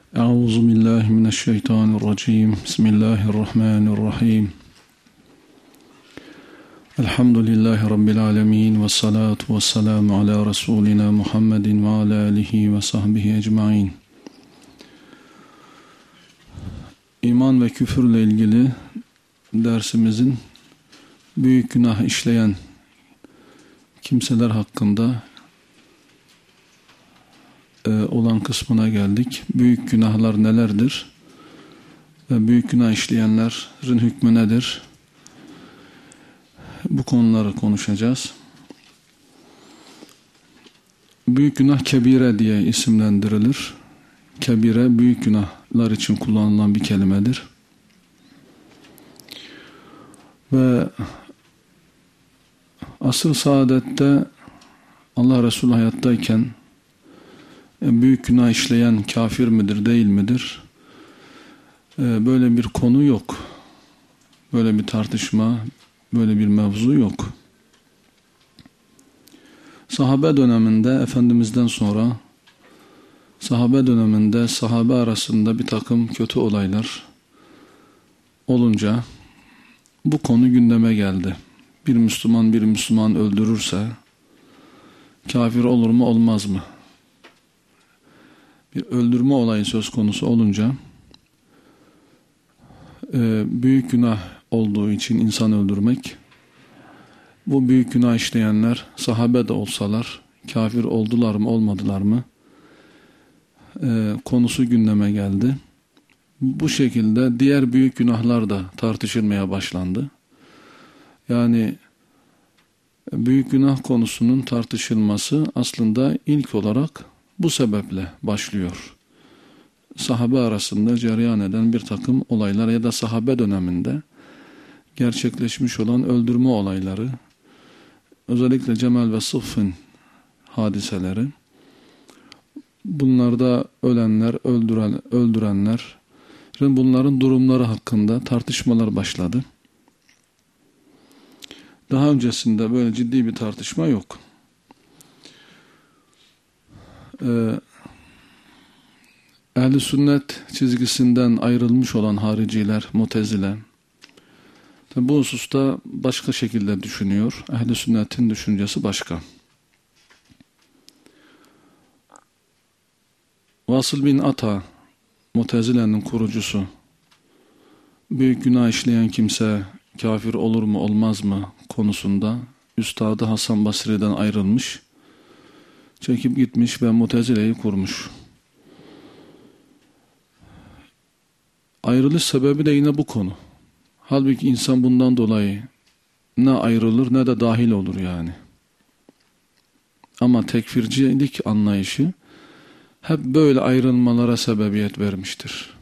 Euzubillahimineşşeytanirracim. Bismillahirrahmanirrahim. Elhamdülillahi Rabbil alemin. Ve salatu ve selamu ala Resulina Muhammedin ve ala alihi ve sahbihi ecmain. İman ve küfürle ilgili dersimizin büyük günah işleyen kimseler hakkında olan kısmına geldik. Büyük günahlar nelerdir? Ve büyük günah işleyenlerin hükmü nedir? Bu konuları konuşacağız. Büyük günah kebire diye isimlendirilir. Kebire büyük günahlar için kullanılan bir kelimedir. Ve asr-ı saadette Allah Resulü hayattayken büyük günah işleyen kafir midir, değil midir? Böyle bir konu yok. Böyle bir tartışma, böyle bir mevzu yok. Sahabe döneminde, Efendimiz'den sonra, sahabe döneminde, sahabe arasında bir takım kötü olaylar olunca bu konu gündeme geldi. Bir Müslüman öldürürse kafir olur mu, olmaz mı? Bir öldürme olayı söz konusu olunca büyük günah olduğu için insan öldürmek, bu büyük günah işleyenler sahabe de olsalar kafir oldular mı olmadılar mı konusu gündeme geldi. Bu şekilde diğer büyük günahlar da tartışılmaya başlandı. Yani büyük günah konusunun tartışılması aslında ilk olarak bu sebeple başlıyor. Sahabe arasında cereyan eden bir takım olaylar ya da sahabe döneminde gerçekleşmiş olan öldürme olayları, özellikle Cemal ve Sıffın hadiseleri, bunlarda ölenler, öldürenlerin bunların durumları hakkında tartışmalar başladı. Daha öncesinde böyle ciddi bir tartışma yok. Ehl-i sünnet çizgisinden ayrılmış olan hariciler, Mutezile, bu hususta başka şekilde düşünüyor. Ehl-i sünnetin düşüncesi başka. Vasıl bin Ata, Mutezile'nin kurucusu, büyük günah işleyen kimse kafir olur mu olmaz mı konusunda Üstadı Hasan Basri'den ayrılmış, çekip gitmiş ve Mutezile'yi kurmuş. Ayrılış sebebi de yine bu konu. Halbuki insan bundan dolayı ne ayrılır ne de dahil olur yani. Ama tekfircilik anlayışı hep böyle ayrılmalara sebebiyet vermiştir.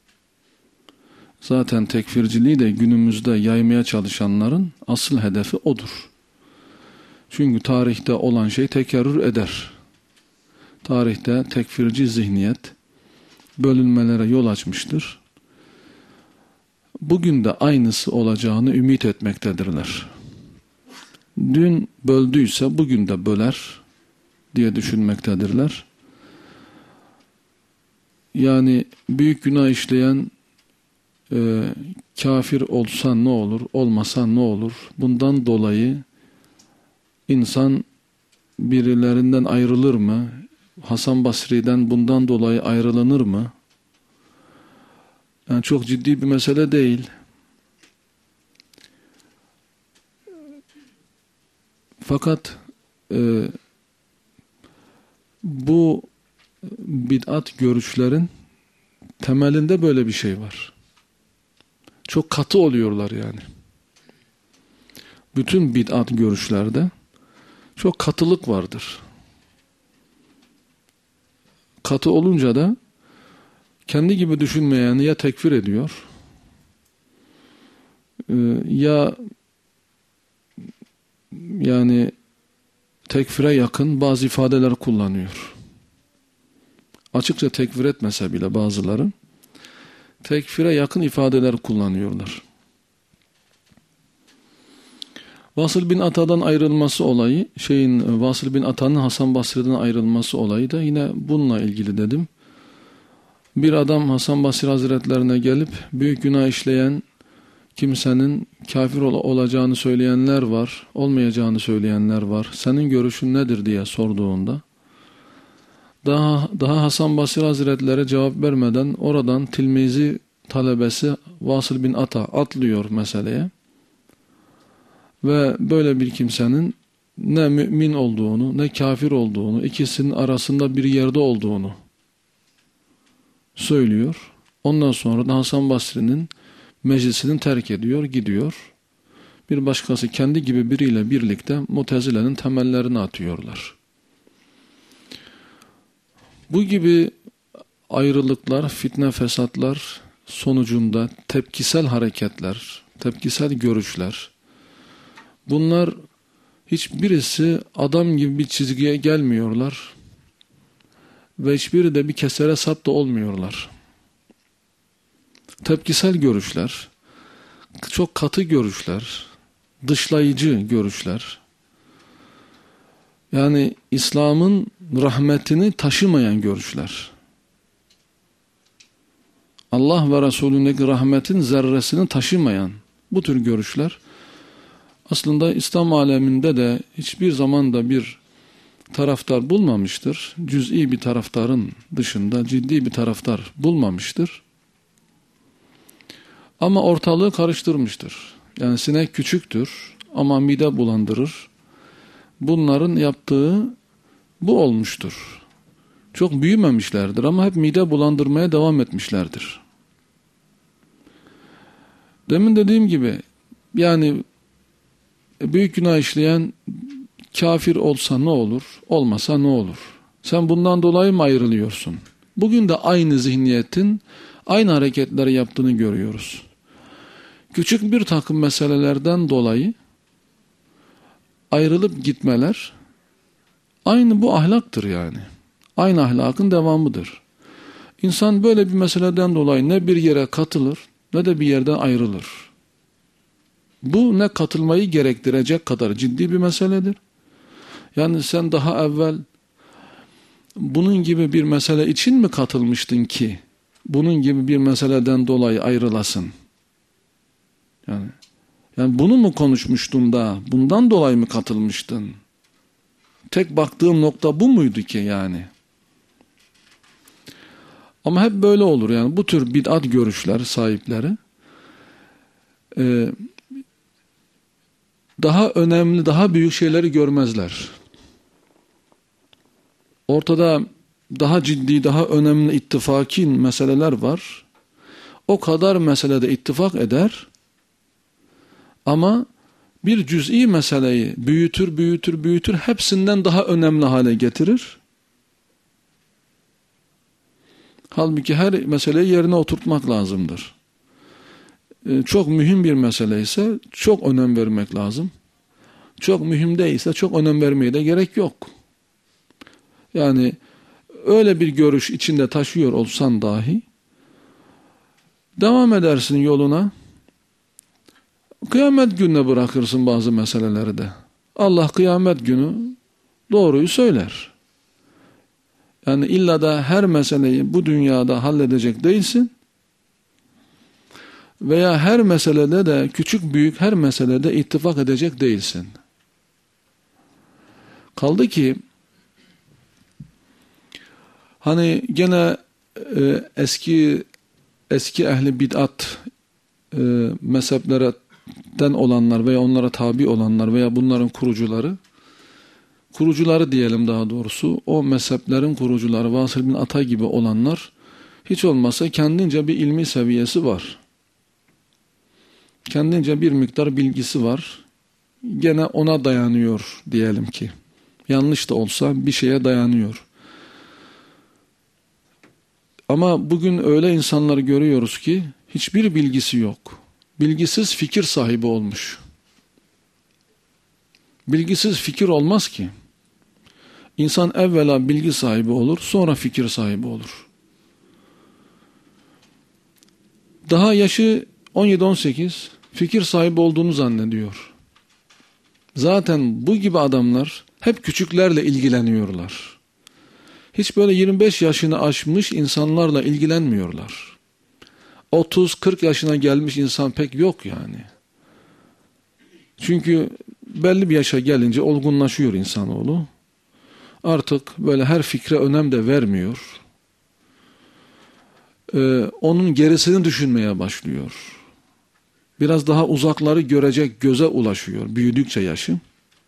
Zaten tekfirciliği de günümüzde yaymaya çalışanların asıl hedefi odur. Çünkü tarihte olan şey tekerrür eder. Tarihte tekfirci zihniyet bölünmelere yol açmıştır. Bugün de aynısı olacağını ümit etmektedirler. Dün böldüyse bugün de böler diye düşünmektedirler. Yani büyük günah işleyen kafir olsan ne olur, olmasan ne olur? Bundan dolayı insan birilerinden ayrılır mı? Hasan Basri'den bundan dolayı ayrılınır mı? Yani çok ciddi bir mesele değil. Fakat bu bid'at görüşlerin temelinde böyle bir şey var. Çok katı oluyorlar yani. Bütün bid'at görüşlerde çok katılık vardır. Katı olunca da kendi gibi düşünmeyeni ya tekfir ediyor ya yani tekfire yakın bazı ifadeler kullanıyor. Açıkça tekfir etmese bile bazıları tekfire yakın ifadeler kullanıyorlar. Vasıl bin Ata'dan ayrılması olayı, Vasıl bin Ata'nın Hasan Basri'den ayrılması olayı da yine bununla ilgili dedim. Bir adam Hasan Basri Hazretlerine gelip büyük günah işleyen kimsenin kafir olacağını söyleyenler var, olmayacağını söyleyenler var. Senin görüşün nedir diye sorduğunda daha Hasan Basri Hazretleri cevap vermeden oradan tilmizi talebesi Vasıl bin Ata atlıyor meseleye ve böyle bir kimsenin ne mümin olduğunu ne kafir olduğunu, ikisinin arasında bir yerde olduğunu söylüyor. Ondan sonra da Hasan Basri'nin meclisini terk ediyor, gidiyor. Bir başkası kendi gibi biriyle birlikte Mutezile'nin temellerini atıyorlar. Bu gibi ayrılıklar, fitne fesatlar sonucunda tepkisel hareketler, tepkisel görüşler, bunlar hiçbirisi adam gibi bir çizgiye gelmiyorlar ve hiçbiri de bir kesere sap da olmuyorlar. Tepkisel görüşler, çok katı görüşler, dışlayıcı görüşler, yani İslam'ın rahmetini taşımayan görüşler. Allah ve Resulündeki rahmetin zerresini taşımayan bu tür görüşler aslında İslam aleminde de hiçbir zaman da bir taraftar bulmamıştır. Cüz'i bir taraftarın dışında ciddi bir taraftar bulmamıştır. Ama ortalığı karıştırmıştır. Yani sinek küçüktür ama mide bulandırır. Bunların yaptığı bu olmuştur. Çok büyümemişlerdir ama hep mide bulandırmaya devam etmişlerdir. Demin dediğim gibi yani büyük günah işleyen kafir olsa ne olur, olmasa ne olur? Sen bundan dolayı mı ayrılıyorsun? Bugün de aynı zihniyetin aynı hareketleri yaptığını görüyoruz. Küçük bir takım meselelerden dolayı ayrılıp gitmeler aynı bu ahlaktır yani. Aynı ahlakın devamıdır. İnsan böyle bir meseleden dolayı ne bir yere katılır ne de bir yerden ayrılır. Bu ne katılmayı gerektirecek kadar ciddi bir meseledir. Yani sen daha evvel bunun gibi bir mesele için mi katılmıştın ki bunun gibi bir meseleden dolayı ayrılasın? Yani bunu mu konuşmuştun da bundan dolayı mı katılmıştın? Tek baktığım nokta bu muydu ki yani? Ama hep böyle olur yani bu tür bid'at görüşler sahipleri daha önemli, daha büyük şeyleri görmezler. Ortada daha ciddi, daha önemli ittifaki meseleler var. O kadar meselede ittifak eder ama bir cüz'i meseleyi büyütür, hepsinden daha önemli hale getirir. Halbuki her meseleyi yerine oturtmak lazımdır. Çok mühim bir mesele ise çok önem vermek lazım. Çok mühim değilse çok önem vermeye de gerek yok. Yani öyle bir görüş içinde taşıyor olsan dahi devam edersin yoluna. Kıyamet gününe bırakırsın bazı meseleleri de. Allah kıyamet günü doğruyu söyler. Yani illa da her meseleyi bu dünyada halledecek değilsin. Veya her meselede de küçük büyük her meselede ittifak edecek değilsin. Kaldı ki hani gene eski ehli bid'at mezheplerden olanlar veya onlara tabi olanlar veya bunların kurucuları diyelim daha doğrusu, o mezheplerin kurucuları Vasıl bin Ata gibi olanlar hiç olmazsa kendince bir ilmi seviyesi var. Kendince bir miktar bilgisi var. Gene ona dayanıyor diyelim ki. Yanlış da olsa bir şeye dayanıyor. Ama bugün öyle insanları görüyoruz ki hiçbir bilgisi yok. Bilgisiz fikir sahibi olmuş. Bilgisiz fikir olmaz ki. İnsan evvela bilgi sahibi olur, sonra fikir sahibi olur. Daha yaşı 17-18 fikir sahibi olduğunu zannediyor. Zaten bu gibi adamlar hep küçüklerle ilgileniyorlar. hiç böyle 25 yaşını aşmış insanlarla ilgilenmiyorlar. 30-40 yaşına gelmiş insan pek yok yani. Çünkü belli bir yaşa gelince olgunlaşıyor insanoğlu. Artık böyle her fikre önem de vermiyor. Onun gerisini düşünmeye başlıyor. Biraz daha uzakları görecek göze ulaşıyor büyüdükçe yaşı.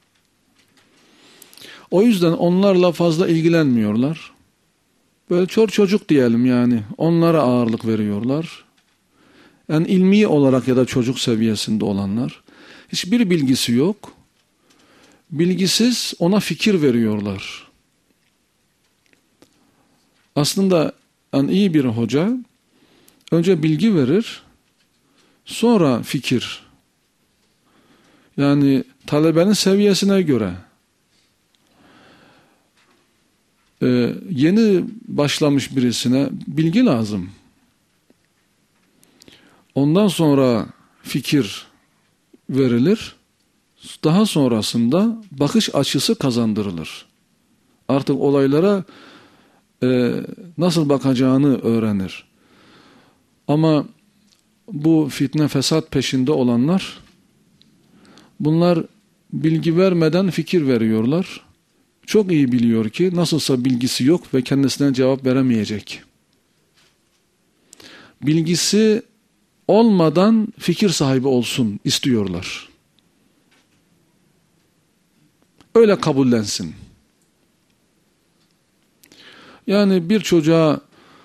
O yüzden onlarla fazla ilgilenmiyorlar. Böyle çocuk diyelim yani. Onlara ağırlık veriyorlar. Yani ilmi olarak ya da çocuk seviyesinde olanlar. Hiçbir bilgisi yok. Bilgisiz ona fikir veriyorlar. Aslında yani iyi bir hoca önce bilgi verir, sonra fikir. Yani talebenin seviyesine göre. Yeni başlamış birisine bilgi lazım. Ondan sonra fikir verilir. Daha sonrasında bakış açısı kazandırılır. Artık olaylara nasıl bakacağını öğrenir. Ama bu fitne fesat peşinde olanlar, bunlar bilgi vermeden fikir veriyorlar. Çok iyi biliyor ki nasılsa bilgisi yok ve kendisine cevap veremeyecek. Bilgisi olmadan fikir sahibi olsun istiyorlar. Öyle kabullensin. Yani bir çocuğa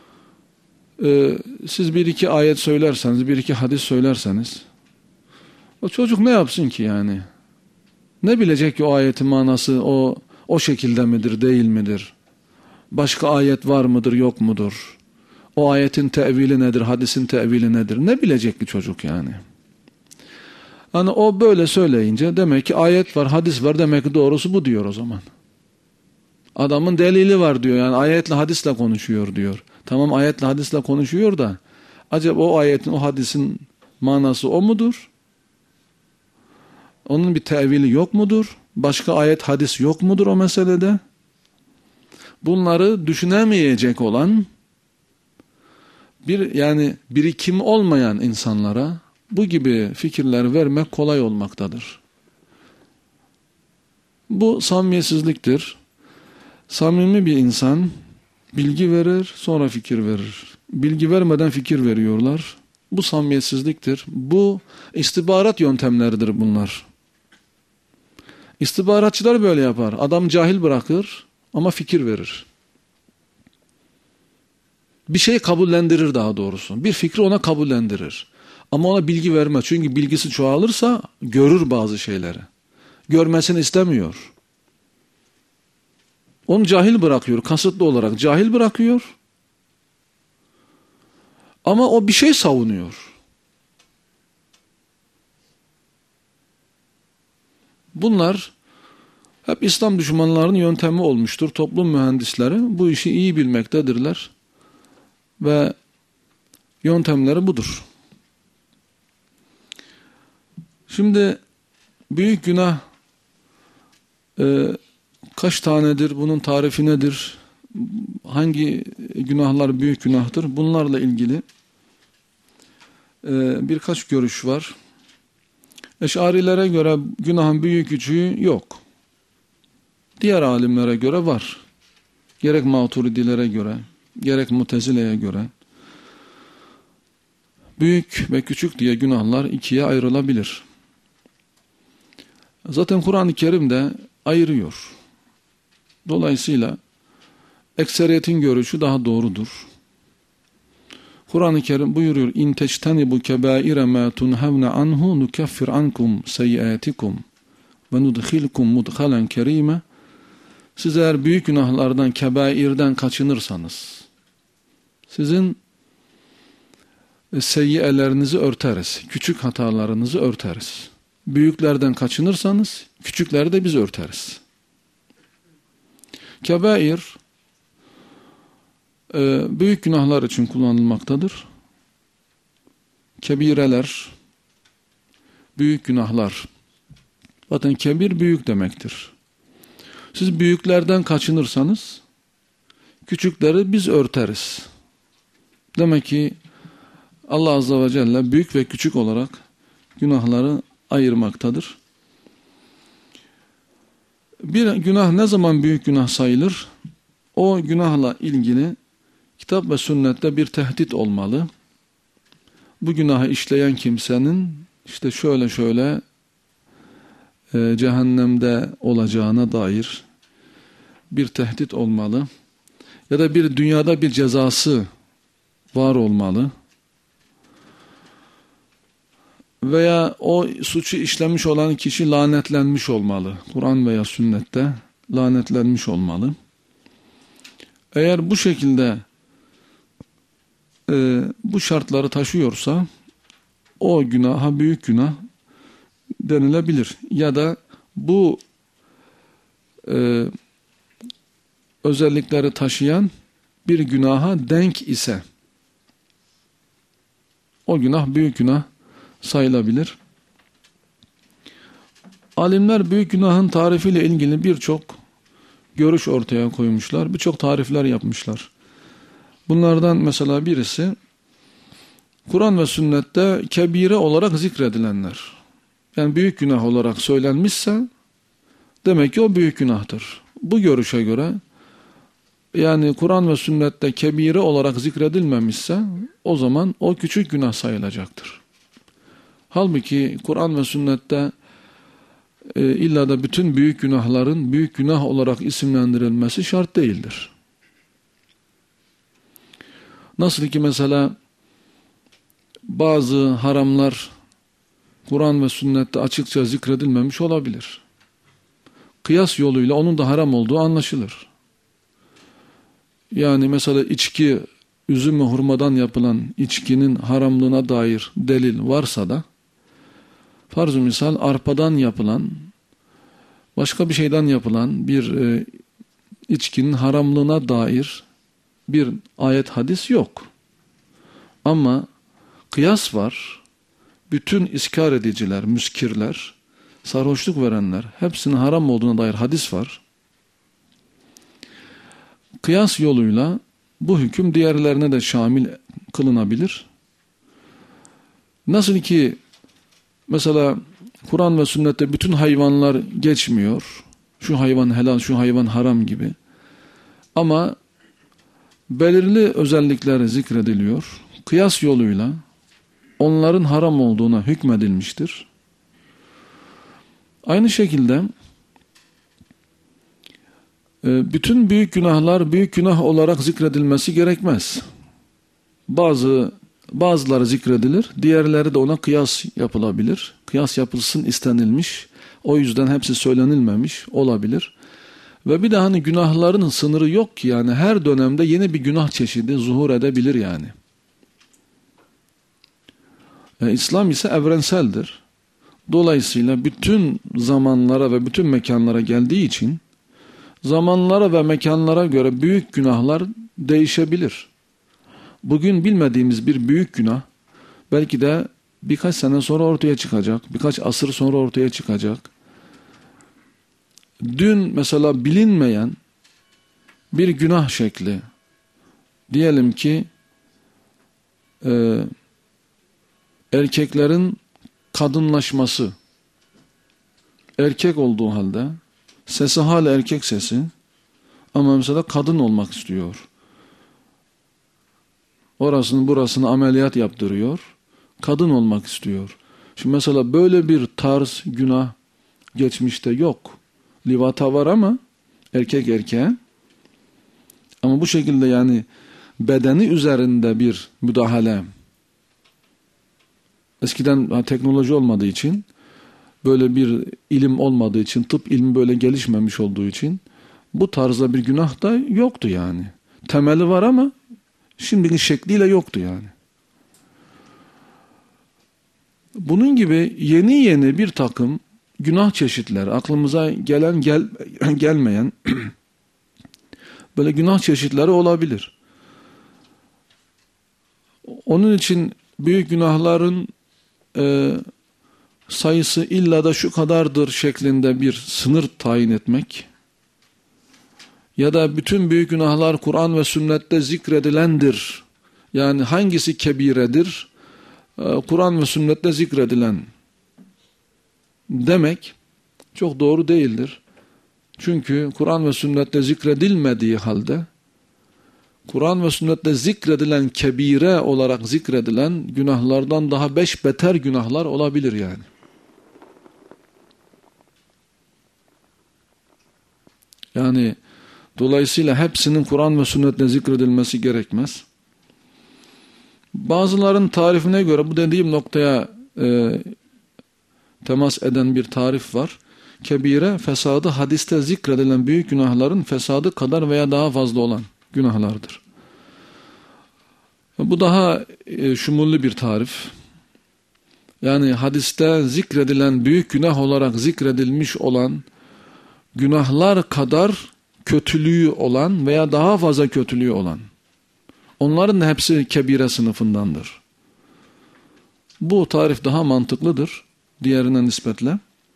siz bir iki ayet söylerseniz, bir iki hadis söylerseniz, o çocuk ne yapsın ki yani? Ne bilecek ki o ayetin manası o şekilde midir, değil midir? Başka ayet var mıdır, yok mudur? O ayetin tevili nedir, hadisin tevili nedir? Ne bilecek ki çocuk yani? Hani o böyle söyleyince demek ki ayet var, hadis var, demek ki doğrusu bu diyor o zaman. Adamın delili var diyor, yani ayetle hadisle konuşuyor diyor. Tamam, ayetle hadisle konuşuyor da acaba o ayetin, o hadisin manası o mudur? Onun bir tevili yok mudur? Başka ayet, hadis yok mudur o meselede? Bunları düşünemeyecek olan yani birikim olmayan insanlara bu gibi fikirler vermek kolay olmaktadır. Bu samimiyetsizliktir. Samimi bir insan bilgi verir, sonra fikir verir. Bilgi vermeden fikir veriyorlar. Bu samimiyetsizliktir. Bu istihbarat yöntemleridir bunlar. İstihbaratçılar böyle yapar. Adam cahil bırakır ama fikir verir. Bir şey kabullendirir daha doğrusu. Bir fikri ona kabullendirir. Ama ona bilgi vermez. Çünkü bilgisi çoğalırsa görür bazı şeyleri. Görmesini istemiyor. Onu cahil bırakıyor. Kasıtlı olarak cahil bırakıyor. Ama o bir şey savunuyor. Bunlar hep İslam düşmanlarının yöntemi olmuştur. Toplum mühendisleri bu işi iyi bilmektedirler. Ve yöntemleri budur. Şimdi büyük günah kaç tanedir? Bunun tarifi nedir? Hangi günahlar büyük günahtır? Bunlarla ilgili birkaç görüş var. Eş'arilere göre günahın büyük küçüğü yok. Diğer alimlere göre var. Gerek Maturidilere göre, gerek Mutezile'ye göre büyük ve küçük diye günahlar ikiye ayrılabilir. Zaten Kur'an-ı Kerim de ayırıyor. Dolayısıyla ekseriyetin görüşü daha doğrudur. Kur'an-ı Kerim buyuruyor: İn teçtenibu kebaire ma tunhavne anhu nukeffir ankum seyyiatikum ve nudkhilkum mudkhalen kerime. Siz eğer büyük günahlardan, kebairden kaçınırsanız sizin seyyiyelerinizi örteriz. Küçük hatalarınızı örteriz. Büyüklerden kaçınırsanız küçükleri de biz örteriz. Kebair büyük günahlar için kullanılmaktadır. Kebireler, büyük günahlar. Zaten kebir büyük demektir. Siz büyüklerden kaçınırsanız küçükleri biz örteriz. Demek ki Allah Azze ve Celle büyük ve küçük olarak günahları ayırmaktadır. Bir günah ne zaman büyük günah sayılır? O günahla ilgili kitap ve sünnette bir tehdit olmalı. Bu günahı işleyen kimsenin işte şöyle şöyle cehennemde olacağına dair bir tehdit olmalı. Ya da bir dünyada bir cezası var olmalı. Veya o suçu işlemiş olan kişi lanetlenmiş olmalı. Kur'an veya sünnette lanetlenmiş olmalı. Eğer bu şekilde bu şartları taşıyorsa o günaha büyük günah denilebilir. Ya da bu özellikleri taşıyan bir günaha denk ise o günah büyük günah sayılabilir. Alimler büyük günahın tarifiyle ilgili birçok görüş ortaya koymuşlar. Birçok tarifler yapmışlar. Bunlardan mesela birisi Kur'an ve sünnette kebire olarak zikredilenler. Yani büyük günah olarak söylenmişse demek ki o büyük günahtır. Bu görüşe göre yani Kur'an ve sünnette kebire olarak zikredilmemişse o zaman o küçük günah sayılacaktır. Halbuki Kur'an ve sünnette illa da bütün büyük günahların büyük günah olarak isimlendirilmesi şart değildir. Nasıl ki mesela bazı haramlar Kur'an ve sünnette açıkça zikredilmemiş olabilir. Kıyas yoluyla onun da haram olduğu anlaşılır. Yani mesela içki, üzüm ve hurmadan yapılan içkinin haramlığına dair delil varsa da farz-ı misal arpadan yapılan, başka bir şeyden yapılan bir içkinin haramlığına dair bir ayet hadis yok. Ama kıyas var. Bütün iskar ediciler, müskirler, sarhoşluk verenler hepsinin haram olduğuna dair hadis var. Kıyas yoluyla bu hüküm diğerlerine de şamil kılınabilir. Nasıl ki mesela Kur'an ve sünnette bütün hayvanlar geçmiyor. Şu hayvan helal, şu hayvan haram gibi. Ama belirli özellikler zikrediliyor. Kıyas yoluyla onların haram olduğuna hükmedilmiştir. Aynı şekilde bütün büyük günahlar büyük günah olarak zikredilmesi gerekmez. Bazıları zikredilir, diğerleri de ona kıyas yapılabilir. Kıyas yapılsın istenilmiş, o yüzden hepsi söylenilmemiş olabilir. Ve bir de hani günahların sınırı yok ki, yani her dönemde yeni bir günah çeşidi zuhur edebilir yani. İslam ise evrenseldir. Dolayısıyla bütün zamanlara ve bütün mekanlara geldiği için zamanlara ve mekanlara göre büyük günahlar değişebilir. Bugün bilmediğimiz bir büyük günah belki de birkaç sene sonra ortaya çıkacak, birkaç asır sonra ortaya çıkacak. Dün mesela bilinmeyen bir günah şekli, diyelim ki erkeklerin kadınlaşması, erkek olduğu halde sesi hala erkek sesi ama mesela kadın olmak istiyor. Orasını burasını ameliyat yaptırıyor, kadın olmak istiyor. Şimdi mesela böyle bir tarz günah geçmişte yok. Livata var ama erkek erkeğe. Ama bu şekilde yani bedeni üzerinde bir müdahale. Eskiden teknoloji olmadığı için, böyle bir ilim olmadığı için, tıp ilmi böyle gelişmemiş olduğu için bu tarzda bir günah da yoktu yani. Temeli var ama şimdiki şekliyle yoktu yani. Bunun gibi yeni bir takım günah çeşitleri, aklımıza gelen gelmeyen böyle günah çeşitleri olabilir. Onun için büyük günahların sayısı illa da şu kadardır şeklinde bir sınır tayin etmek ya da bütün büyük günahlar Kur'an ve sünnette zikredilendir. Yani hangisi kebiredir? Kur'an ve sünnette zikredilen demek çok doğru değildir. Çünkü Kur'an ve sünnette zikredilmediği halde Kur'an ve sünnette zikredilen kebire olarak zikredilen günahlardan daha 5 beter günahlar olabilir yani. Yani dolayısıyla hepsinin Kur'an ve sünnetle zikredilmesi gerekmez. Bazıların tarifine göre bu dediğim noktaya temas eden bir tarif var. Kebire, fesadı hadiste zikredilen büyük günahların fesadı kadar veya daha fazla olan günahlardır. Bu daha şumullu bir tarif. Yani hadiste zikredilen büyük günah olarak zikredilmiş olan günahlar kadar kötülüğü olan veya daha fazla kötülüğü olan. Onların da hepsi kebire sınıfındandır. Bu tarif daha mantıklıdır diğerine nispetle.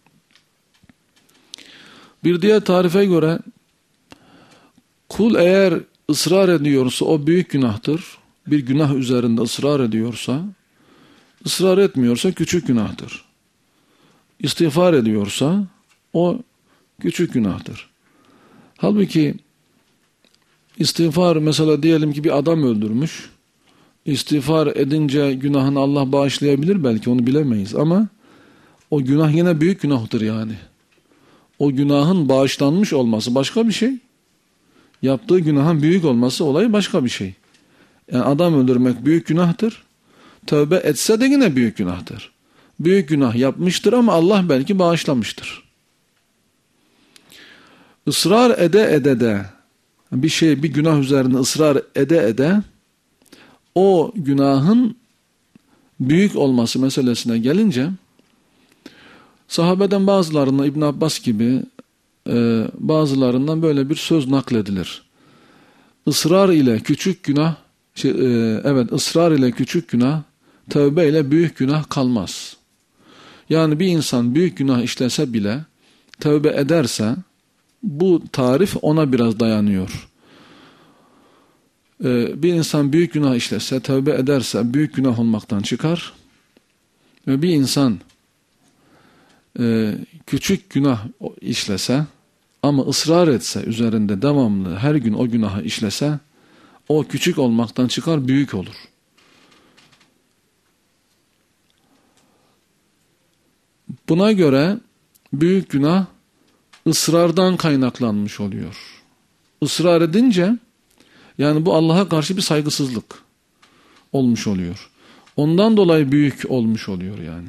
Bir diğer tarife göre kul eğer ısrar ediyorsa o büyük günahtır. Bir günah üzerinde ısrar ediyorsa, ısrar etmiyorsa küçük günahtır. İstiğfar ediyorsa o küçük günahtır. Halbuki istiğfar, mesela diyelim ki bir adam öldürmüş. İstiğfar edince günahını Allah bağışlayabilir, belki onu bilemeyiz ama o günah yine büyük günahtır yani. O günahın bağışlanmış olması başka bir şey. Yaptığı günahın büyük olması olayı başka bir şey. Yani adam öldürmek büyük günahtır. Tövbe etse de yine büyük günahtır. Büyük günah yapmıştır ama Allah belki bağışlamıştır. Israr ede de bir günah üzerinde ısrar ede o günahın büyük olması meselesine gelince sahabeden bazılarından İbn Abbas gibi bazılarından böyle bir söz nakledilir. Israr ile küçük günah ısrar ile küçük günah, tövbe ile büyük günah kalmaz. Yani bir insan büyük günah işlese bile tövbe ederse bu tarif ona biraz dayanıyor. Bir insan büyük günah işlese, tövbe ederse büyük günah olmaktan çıkar. Ve bir insan küçük günah işlese ama ısrar etse, üzerinde devamlı her gün o günahı işlese, o küçük olmaktan çıkar, büyük olur. Buna göre büyük günah ısrardan kaynaklanmış oluyor. Israr edince yani bu Allah'a karşı bir saygısızlık olmuş oluyor. Ondan dolayı büyük olmuş oluyor yani.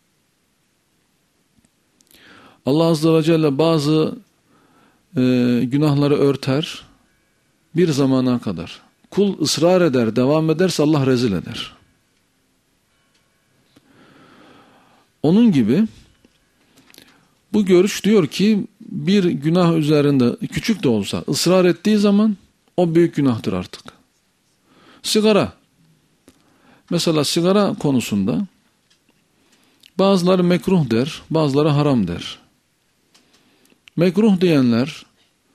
Allah Azze ve Celle bazı günahları örter bir zamana kadar. Kul ısrar eder, devam ederse Allah rezil eder. Onun gibi bu görüş diyor ki bir günah üzerinde küçük de olsa ısrar ettiği zaman o büyük günahtır artık. Sigara. Mesela sigara konusunda bazıları mekruh der, bazıları haram der. Mekruh diyenler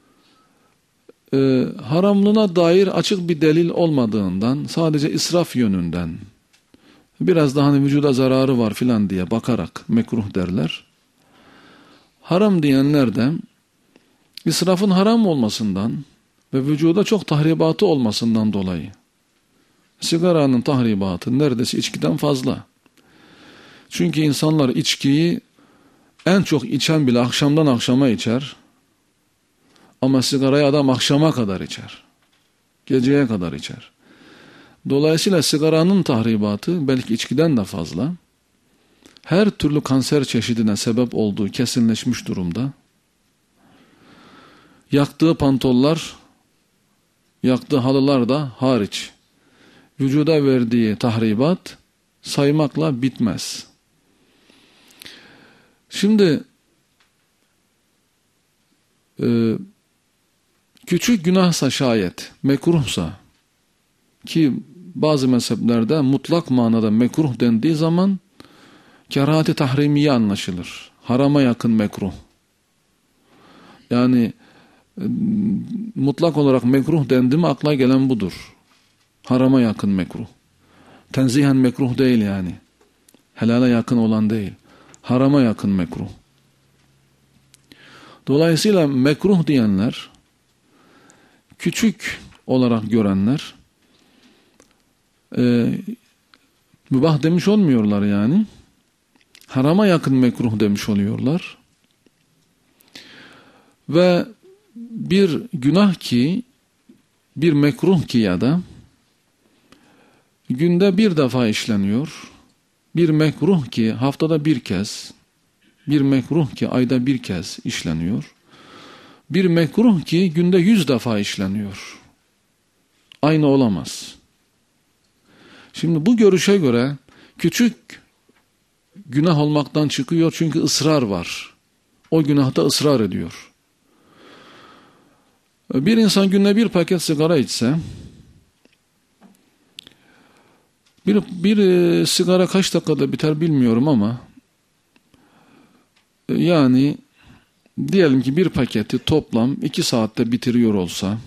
haramlığına dair açık bir delil olmadığından, sadece israf yönünden, biraz daha hani vücuda zararı var filan diye bakarak mekruh derler. Haram diyenler de israfın haram olmasından ve vücuda çok tahribatı olmasından dolayı. Sigaranın tahribatı neredeyse içkiden fazla. Çünkü insanlar içkiyi en çok içen bile akşamdan akşama içer. Ama sigarayı adam akşama kadar içer. Geceye kadar içer. Dolayısıyla sigaranın tahribatı belki içkiden de fazla. Her türlü kanser çeşidine sebep olduğu kesinleşmiş durumda. Yaktığı pantollar, yaktığı halılar da hariç. Vücuda verdiği tahribat saymakla bitmez. Şimdi küçük günahsa şayet, mekruhsa, ki bazı mezheplerde mutlak manada mekruh dendiği zaman kerahati tahrimiye anlaşılır. Harama yakın mekruh. Yani mutlak olarak mekruh dendi mi akla gelen budur. Harama yakın mekruh. Tenzihen mekruh değil yani. Helale yakın olan değil. Harama yakın mekruh. Dolayısıyla mekruh diyenler, küçük olarak görenler, mübah demiş olmuyorlar yani. Harama yakın mekruh demiş oluyorlar. Ve bir günah ki, bir mekruh ki ya da günde bir defa işleniyor. Bir mekruh ki haftada bir kez, bir mekruh ki ayda bir kez işleniyor. Bir mekruh ki günde 100 defa işleniyor. Aynı olamaz. Şimdi bu görüşe göre küçük günah olmaktan çıkıyor çünkü ısrar var. O günahta ısrar ediyor. Bir insan günde bir paket sigara içse, bir sigara kaç dakikada biter bilmiyorum ama yani diyelim ki bir paketi toplam 2 saatte bitiriyor olsa,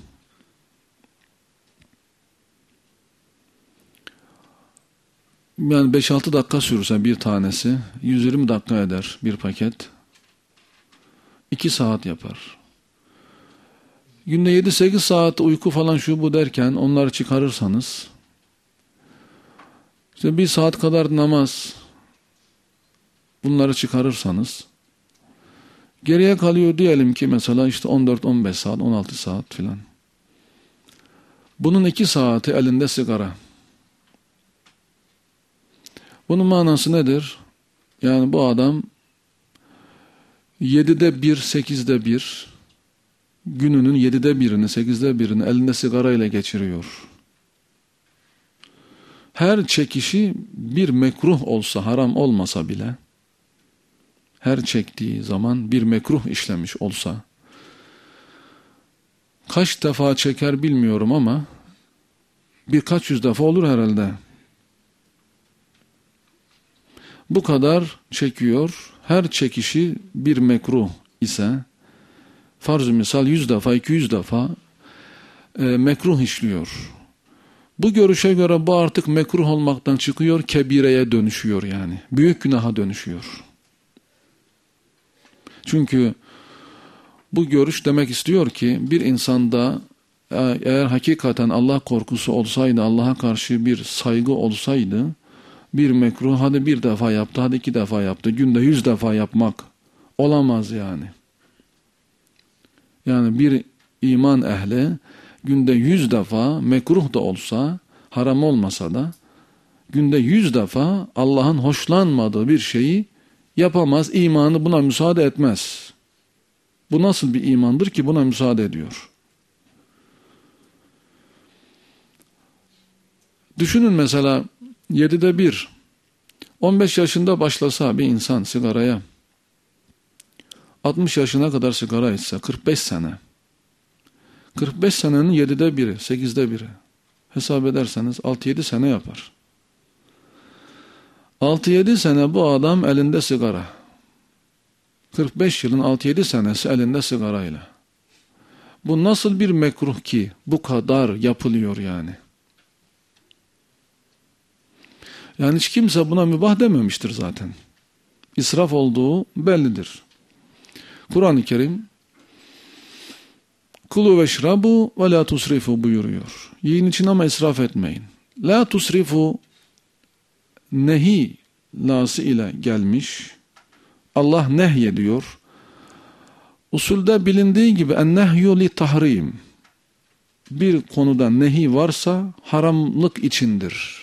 yani 5-6 dakika sürse bir tanesi 120 dakika eder bir paket. 2 saat yapar. Günde 7-8 saat uyku falan şu bu derken onları çıkarırsanız işte 1 saat kadar namaz, bunları çıkarırsanız geriye kalıyor diyelim ki mesela işte 14-15 saat, 16 saat filan. Bunun 2 saati elinde sigara. Bunun manası nedir? Yani bu adam 7'de 1, 8'de 1, gününün 7'de 1'ini, 8'de 1'ini elinde sigara ile geçiriyor. Her çekişi bir mekruh olsa, haram olmasa bile, her çektiği zaman bir mekruh işlemiş olsa, kaç defa çeker bilmiyorum ama birkaç yüz defa olur herhalde. Bu kadar çekiyor, her çekişi bir mekruh ise, farz-ı misal 100 defa, 200 defa mekruh işliyor. Bu görüşe göre bu artık mekruh olmaktan çıkıyor, kebireye dönüşüyor yani. Büyük günaha dönüşüyor. Çünkü bu görüş demek istiyor ki bir insanda eğer hakikaten Allah korkusu olsaydı, Allah'a karşı bir saygı olsaydı, bir mekruh hadi bir defa yaptı, hadi 2 defa yaptı, günde 100 defa yapmak olamaz yani. Yani bir iman ehli günde 100 defa mekruh da olsa, haram olmasa da günde 100 defa Allah'ın hoşlanmadığı bir şeyi yapamaz. İmanı buna müsaade etmez. Bu nasıl bir imandır ki buna müsaade ediyor? Düşünün mesela 7'de 1, 15 yaşında başlasa bir insan sigaraya, 60 yaşına kadar sigara içse 45 sene. 45 senenin 7'de 1'i, 8'de 1'i. Hesap ederseniz 6-7 sene yapar. 6-7 sene bu adam elinde sigara. 45 yılın 6-7 senesi elinde sigarayla. Bu nasıl bir mekruh ki bu kadar yapılıyor yani. Yani hiç kimse buna mübah dememiştir zaten. İsraf olduğu bellidir. Kur'an-ı Kerim kulu veşrabu ve la tusrifu buyuruyor. Yiyin için ama israf etmeyin. La tusrifu nehi lası ile gelmiş. Allah nehyediyor. Usulde bilindiği gibi en-nehyu li tahrim. Bir konuda nehi varsa haramlık içindir.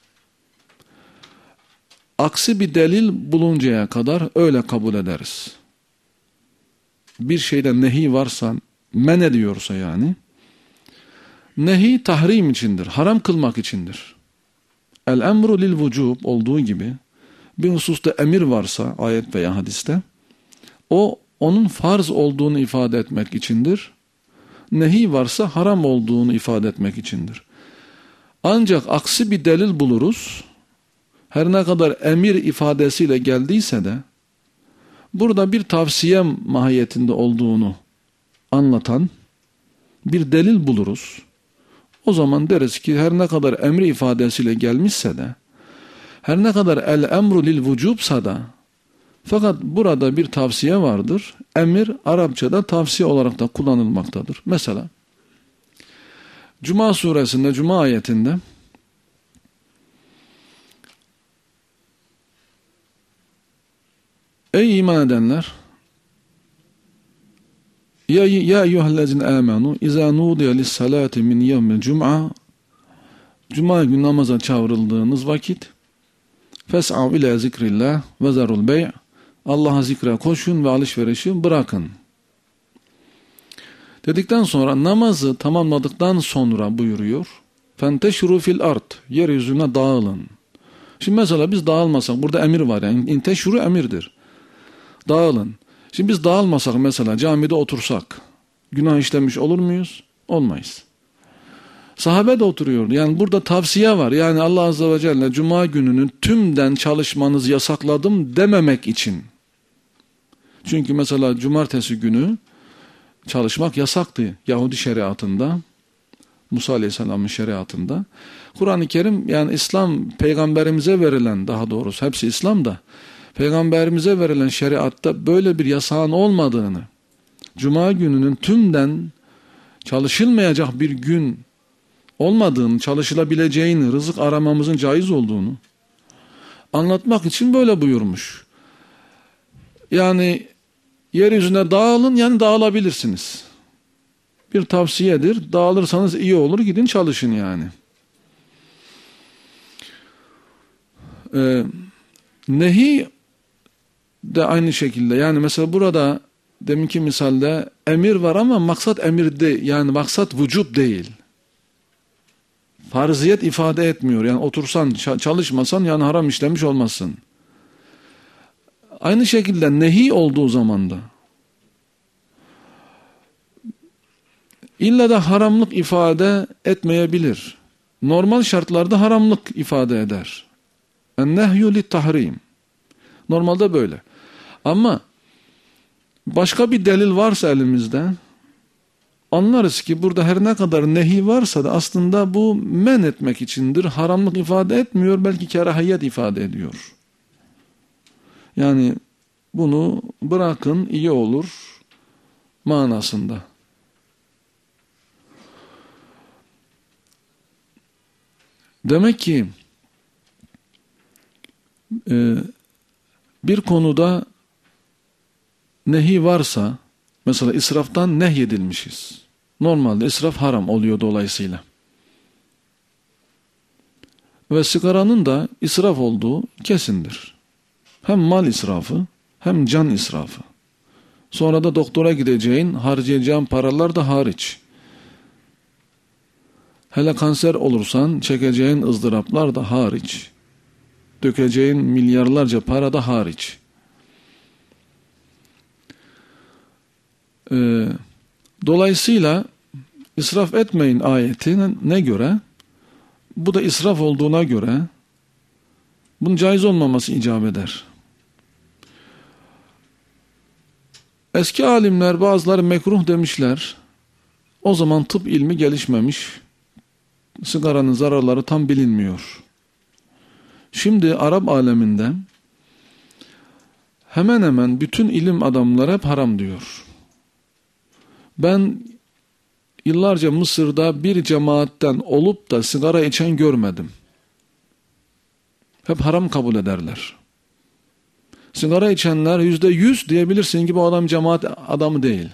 Aksi bir delil buluncaya kadar öyle kabul ederiz. Bir şeyde nehi varsa, men ediyorsa yani, nehi tahrim içindir, haram kılmak içindir. El-emru lil-vücub olduğu gibi, bir hususta emir varsa ayet veya hadiste, o onun farz olduğunu ifade etmek içindir. Nehi varsa haram olduğunu ifade etmek içindir. Ancak aksi bir delil buluruz. Her ne kadar emir ifadesiyle geldiyse de burada bir tavsiye mahiyetinde olduğunu anlatan bir delil buluruz. O zaman deriz ki her ne kadar emri ifadesiyle gelmişse de, her ne kadar el emru lil vücubsa da, fakat burada bir tavsiye vardır. Emir Arapçada tavsiye olarak da kullanılmaktadır. Mesela Cuma suresinde, Cuma ayetinde ey iman edenler, ya eyyühellezine amenu izâ nudiye lissalâti min yevmil cum'a, Cuma günü namaza çağrıldığınız vakit fes'av ile zikrillah ve zarul bey', Allah'a zikre koşun ve alışverişi bırakın dedikten sonra namazı tamamladıktan sonra buyuruyor. Fenteşru fil ard, yeryüzüne dağılın. Şimdi mesela biz dağılmasak, burada emir var yani, inteşru emirdir. Dağılın. Şimdi biz dağılmasak, mesela camide otursak günah işlemiş olur muyuz? Olmayız. Sahabe de oturuyordu. Yani burada tavsiye var. Yani Allah Azze ve Celle Cuma gününün tümden çalışmanızı yasakladım dememek için. Çünkü mesela cumartesi günü çalışmak yasaktı Yahudi şeriatında, Musa Aleyhisselam'ın şeriatında. Kur'an-ı Kerim, yani İslam peygamberimize verilen, daha doğrusu hepsi İslam da, peygamberimize verilen şeriatta böyle bir yasağın olmadığını, Cuma gününün tümden çalışılmayacak bir gün olmadığını, çalışılabileceğini, rızık aramamızın caiz olduğunu anlatmak için böyle buyurmuş. Yani yeryüzüne dağılın, yani dağılabilirsiniz. Bir tavsiyedir. Dağılırsanız iyi olur, gidin çalışın yani. Nehi de aynı şekilde. Yani mesela burada deminki misalde emir var ama maksat emir değil. Yani maksat vücub değil. Farziyet ifade etmiyor. Yani otursan, çalışmasan yani haram işlemiş olmazsın. Aynı şekilde nehi olduğu zaman da illa da haramlık ifade etmeyebilir. Normal şartlarda haramlık ifade eder. En-nehyu lit-tahrim. Normalde böyle. Ama başka bir delil varsa elimizde, anlarız ki burada her ne kadar nehi varsa da aslında bu men etmek içindir. Haramlık ifade etmiyor, belki kerahiyet ifade ediyor. Yani bunu bırakın iyi olur manasında. Demek ki bir konuda nehi varsa, mesela israftan nehyedilmişiz. Normalde israf haram oluyor dolayısıyla. Ve sigaranın da israf olduğu kesindir. Hem mal israfı hem can israfı. Sonra da doktora gideceğin, harcayacağın paralar da hariç. Hele kanser olursan çekeceğin ızdıraplar da hariç. Dökeceğin milyarlarca para da hariç. Dolayısıyla israf etmeyin ayetine göre, bu da israf olduğuna göre bunun caiz olmaması icap eder. Eski alimler bazıları mekruh demişler. O zaman tıp ilmi gelişmemiş. Sigaranın zararları tam bilinmiyor. Şimdi Arap aleminde hemen hemen bütün ilim adamları hep haram diyor. Ben yıllarca Mısır'da bir cemaatten olup da sigara içen görmedim. Hep haram kabul ederler. Sigara içenler %100 diyebilirsin ki bu adam cemaat adamı değil.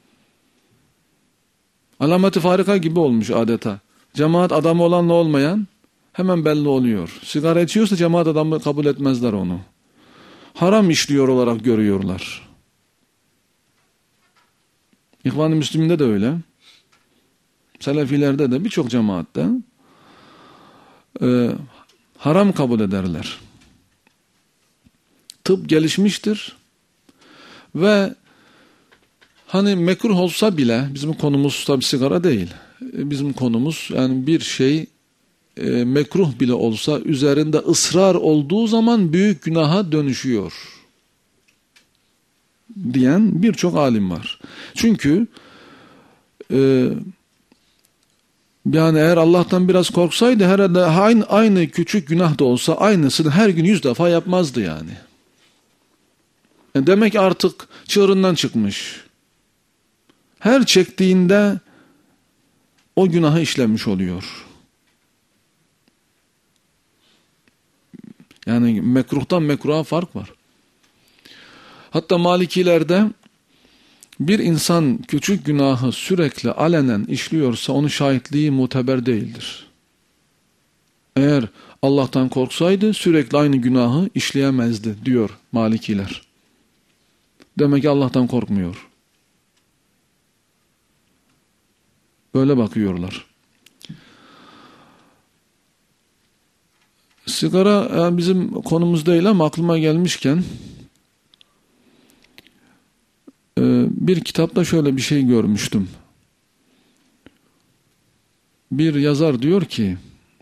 Alamet-i farika gibi olmuş adeta. Cemaat adamı olanla olmayan hemen belli oluyor. Sigara içiyorsa cemaat adamı kabul etmezler onu. Haram işliyor olarak görüyorlar. İhvan-ı Müslümin'de de öyle. Selefilerde de birçok cemaatte haram kabul ederler. Tıp gelişmiştir ve hani mekruh olsa bile, bizim konumuz tabi sigara değil. Bizim konumuz yani bir şey mekruh bile olsa üzerinde ısrar olduğu zaman büyük günaha dönüşüyor diyen birçok alim var. Çünkü Yani eğer Allah'tan biraz korksaydı herhalde aynı küçük günah da olsa aynısını her gün 100 defa yapmazdı yani. Demek ki artık çığırından çıkmış. Her çektiğinde o günahı işlemiş oluyor. Yani mekruhtan mekruha fark var. Hatta Malikilerde bir insan küçük günahı sürekli alenen işliyorsa onun şahitliği muteber değildir. Eğer Allah'tan korksaydı sürekli aynı günahı işleyemezdi diyor Malikiler. Demek ki Allah'tan korkmuyor. Böyle bakıyorlar. Sigara yani bizim konumuz değil ama aklıma gelmişken bir kitapta şöyle bir şey görmüştüm. Bir yazar diyor ki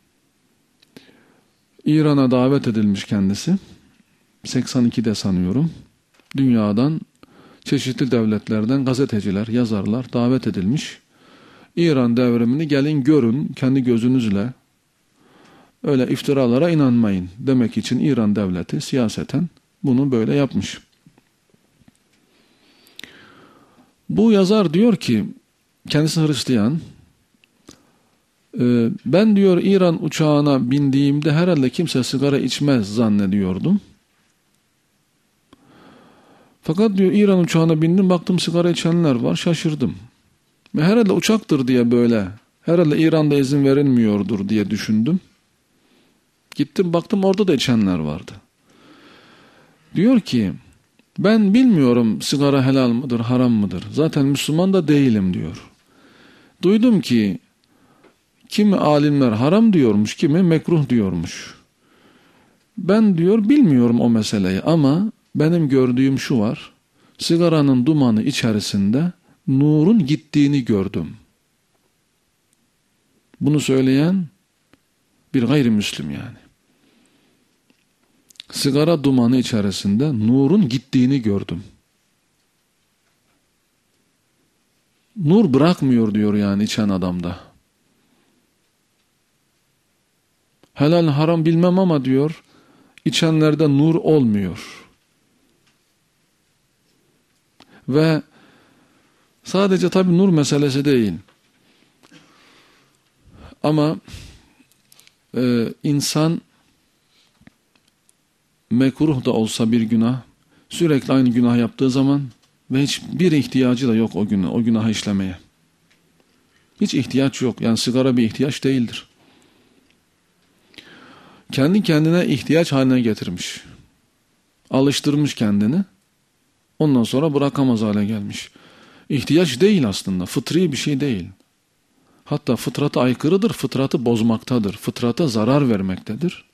İran'a davet edilmiş kendisi. 82'de sanıyorum. Dünyadan çeşitli devletlerden gazeteciler, yazarlar davet edilmiş. İran devrimini gelin görün kendi gözünüzle. Öyle iftiralara inanmayın demek için İran devleti siyaseten bunu böyle yapmış. Bu yazar diyor ki, kendisi Hristiyan, ben diyor İran uçağına bindiğimde herhalde kimse sigara içmez zannediyordum. Fakat diyor İran uçağına bindim, baktım sigara içenler var, şaşırdım. Ve herhalde uçaktır diye böyle, herhalde İran'da izin verilmiyordur diye düşündüm. Gittim baktım orada da içenler vardı. Diyor ki, ben bilmiyorum sigara helal mıdır, haram mıdır. Zaten Müslüman da değilim diyor. Duydum ki kimi alimler haram diyormuş, kimi mekruh diyormuş. Ben diyor bilmiyorum o meseleyi ama benim gördüğüm şu var. Sigaranın dumanı içerisinde nurun gittiğini gördüm. Bunu söyleyen bir gayrimüslim yani. Sigara dumanı içerisinde nurun gittiğini gördüm. Nur bırakmıyor diyor yani içen adamda. Helal haram bilmem ama diyor içenlerde nur olmuyor. Ve sadece tabii nur meselesi değil. Ama insan mekruh da olsa bir günah, sürekli aynı günah yaptığı zaman ve hiçbir ihtiyacı da yok o günahı işlemeye. Hiç ihtiyaç yok. Yani sigara bir ihtiyaç değildir. Kendi kendine ihtiyaç haline getirmiş. Alıştırmış kendini. Ondan sonra bırakamaz hale gelmiş. İhtiyaç değil aslında. Fıtri bir şey değil. Hatta fıtrata aykırıdır. Fıtratı bozmaktadır. Fıtrata zarar vermektedir.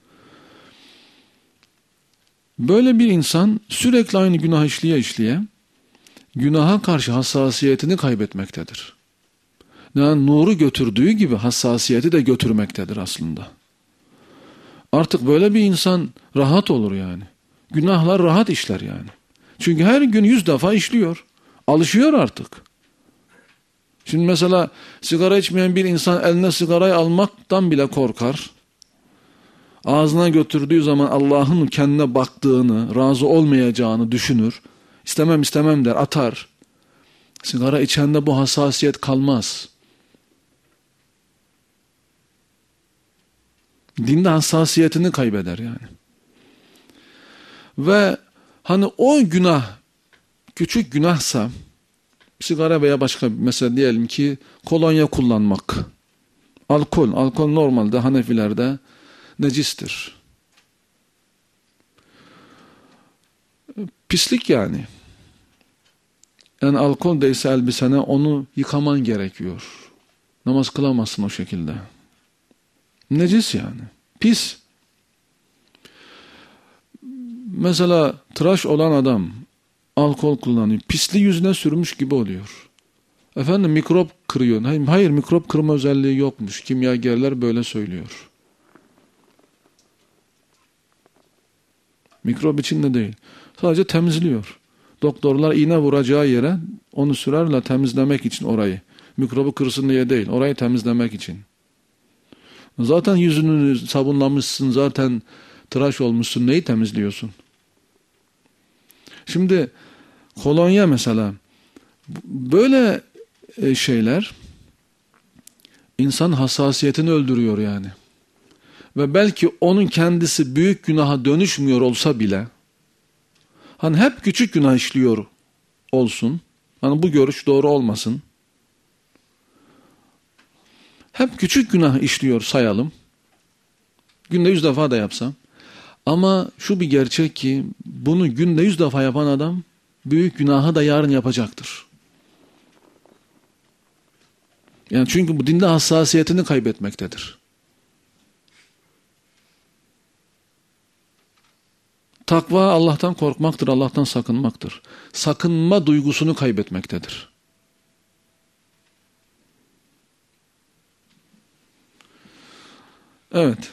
Böyle bir insan sürekli aynı günah işleye günaha karşı hassasiyetini kaybetmektedir. Yani nuru götürdüğü gibi hassasiyeti de götürmektedir aslında. Artık böyle bir insan rahat olur yani. Günahlar rahat işler yani. Çünkü her gün 100 defa işliyor. Alışıyor artık. Şimdi mesela sigara içmeyen bir insan eline sigarayı almaktan bile korkar. Ağzına götürdüğü zaman Allah'ın kendine baktığını, razı olmayacağını düşünür. İstemem der, atar. Sigara içende bu hassasiyet kalmaz. Dinde hassasiyetini kaybeder yani. Ve hani o günah, küçük günahsa, sigara veya başka mesela diyelim ki kolonya kullanmak. Alkol normalde Hanefilerde necistir. Pislik yani. Yani alkol değilse elbisene onu yıkaman gerekiyor. Namaz kılamazsın o şekilde. Necis yani. Pis. Mesela tıraş olan adam alkol kullanıyor. Pisliği yüzüne sürmüş gibi oluyor. Efendim mikrop kırıyor. Hayır mikrop kırma özelliği yokmuş. Kimyagerler böyle söylüyor. Mikrop için de değil. Sadece temizliyor. Doktorlar iğne vuracağı yere onu sürerler temizlemek için orayı. Mikrobu kırsın diye değil. Orayı temizlemek için. Zaten yüzünü sabunlamışsın. Zaten tıraş olmuşsun. Neyi temizliyorsun? Şimdi kolonya mesela. Böyle şeyler insan hassasiyetini öldürüyor yani. Ve belki onun kendisi büyük günaha dönüşmüyor olsa bile, hani hep küçük günah işliyor olsun, hani bu görüş doğru olmasın, hep küçük günah işliyor sayalım, günde 100 defa da yapsam, ama şu bir gerçek ki bunu günde 100 defa yapan adam büyük günahı da yarın yapacaktır. Yani çünkü bu dinde hassasiyetini kaybetmektedir. Takva Allah'tan korkmaktır, Allah'tan sakınmaktır. Sakınma duygusunu kaybetmektedir. Evet.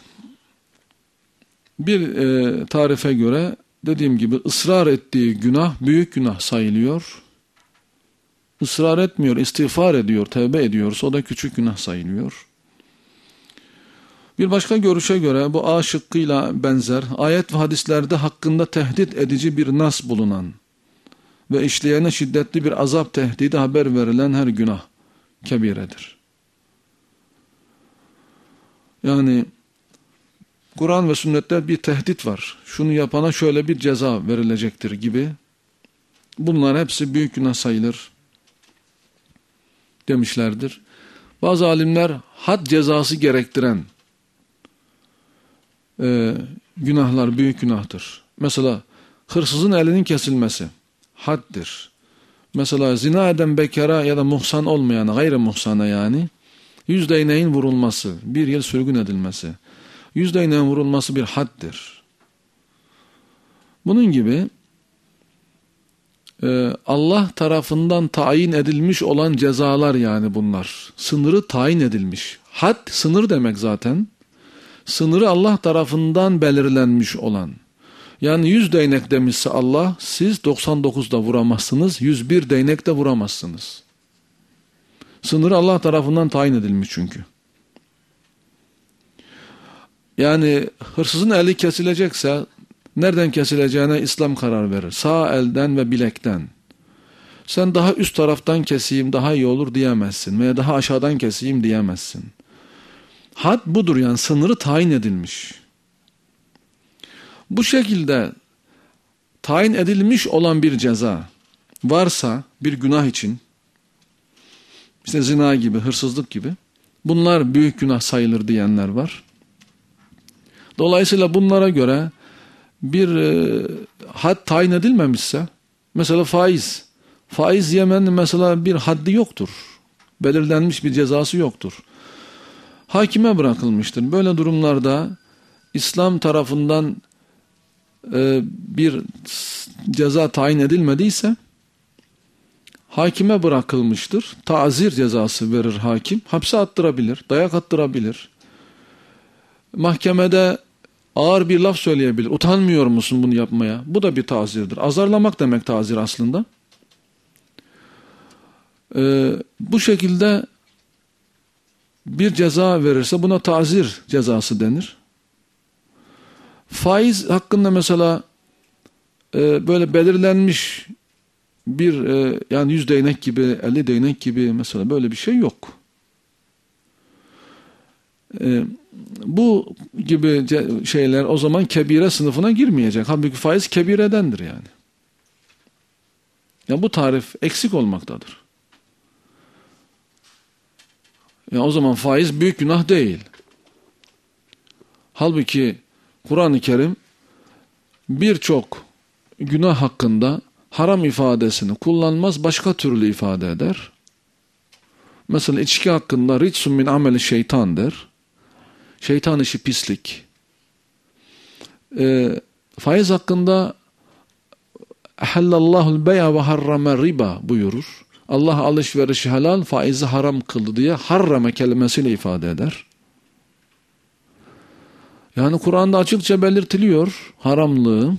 Bir tarife göre dediğim gibi ısrar ettiği günah büyük günah sayılıyor. Israr etmiyor, istiğfar ediyor, tevbe ediyorsa o da küçük günah sayılıyor. Bir başka görüşe göre bu A şıkkıyla benzer, ayet ve hadislerde hakkında tehdit edici bir nas bulunan ve işleyene şiddetli bir azap tehdidi haber verilen her günah kebiredir. Yani Kur'an ve sünnette bir tehdit var. Şunu yapana şöyle bir ceza verilecektir gibi. Bunlar hepsi büyük günah sayılır demişlerdir. Bazı alimler had cezası gerektiren günahlar büyük günahtır. Mesela hırsızın elinin kesilmesi haddir. Mesela zina eden bekara ya da muhsan olmayana, gayrimuhsana yani 100 değneğin vurulması, 1 yıl sürgün edilmesi. 100 değneğin vurulması bir haddir. Bunun gibi Allah tarafından tayin edilmiş olan cezalar yani bunlar. Sınırı tayin edilmiş. Had sınır demek zaten. Sınırı Allah tarafından belirlenmiş olan. Yani 100 değnek demişse Allah, siz 99'da vuramazsınız, 101 değnek de vuramazsınız. Sınırı Allah tarafından tayin edilmiş çünkü. Yani hırsızın eli kesilecekse nereden kesileceğine İslam karar verir. Sağ elden ve bilekten. Sen daha üst taraftan keseyim daha iyi olur diyemezsin veya daha aşağıdan keseyim diyemezsin. Had budur yani sınırı tayin edilmiş. Bu şekilde tayin edilmiş olan bir ceza varsa bir günah için, işte zina gibi, hırsızlık gibi, bunlar büyük günah sayılır diyenler var. Dolayısıyla bunlara göre bir had tayin edilmemişse, mesela faiz yemenin mesela bir haddi yoktur. Belirlenmiş bir cezası yoktur. Hakime bırakılmıştır. Böyle durumlarda İslam tarafından bir ceza tayin edilmediyse hakime bırakılmıştır. Tazir cezası verir hakim. Hapse attırabilir, dayak attırabilir. Mahkemede ağır bir laf söyleyebilir. Utanmıyor musun bunu yapmaya? Bu da bir tazirdir. Azarlamak demek tazir aslında. Bu şekilde bir ceza verirse buna tazir cezası denir. Faiz hakkında mesela böyle belirlenmiş bir yani 100 değnek gibi 50 değnek gibi mesela böyle bir şey yok. Bu gibi şeyler o zaman kebire sınıfına girmeyecek. Halbuki faiz kebiredendir yani. Yani bu tarif eksik olmaktadır. Yani o zaman faiz büyük günah değil. Halbuki Kur'an-ı Kerim birçok günah hakkında haram ifadesini kullanmaz, başka türlü ifade eder. Mesela içki hakkında ritsun min ameli şeytan der. Şeytan işi pislik. Faiz hakkında ahallallahul bey'a ve harrama riba buyurur. Allah alışverişi helal, faizi haram kıldı diye harrame kelimesiyle ifade eder. Yani Kur'an'da açıkça belirtiliyor haramlığı.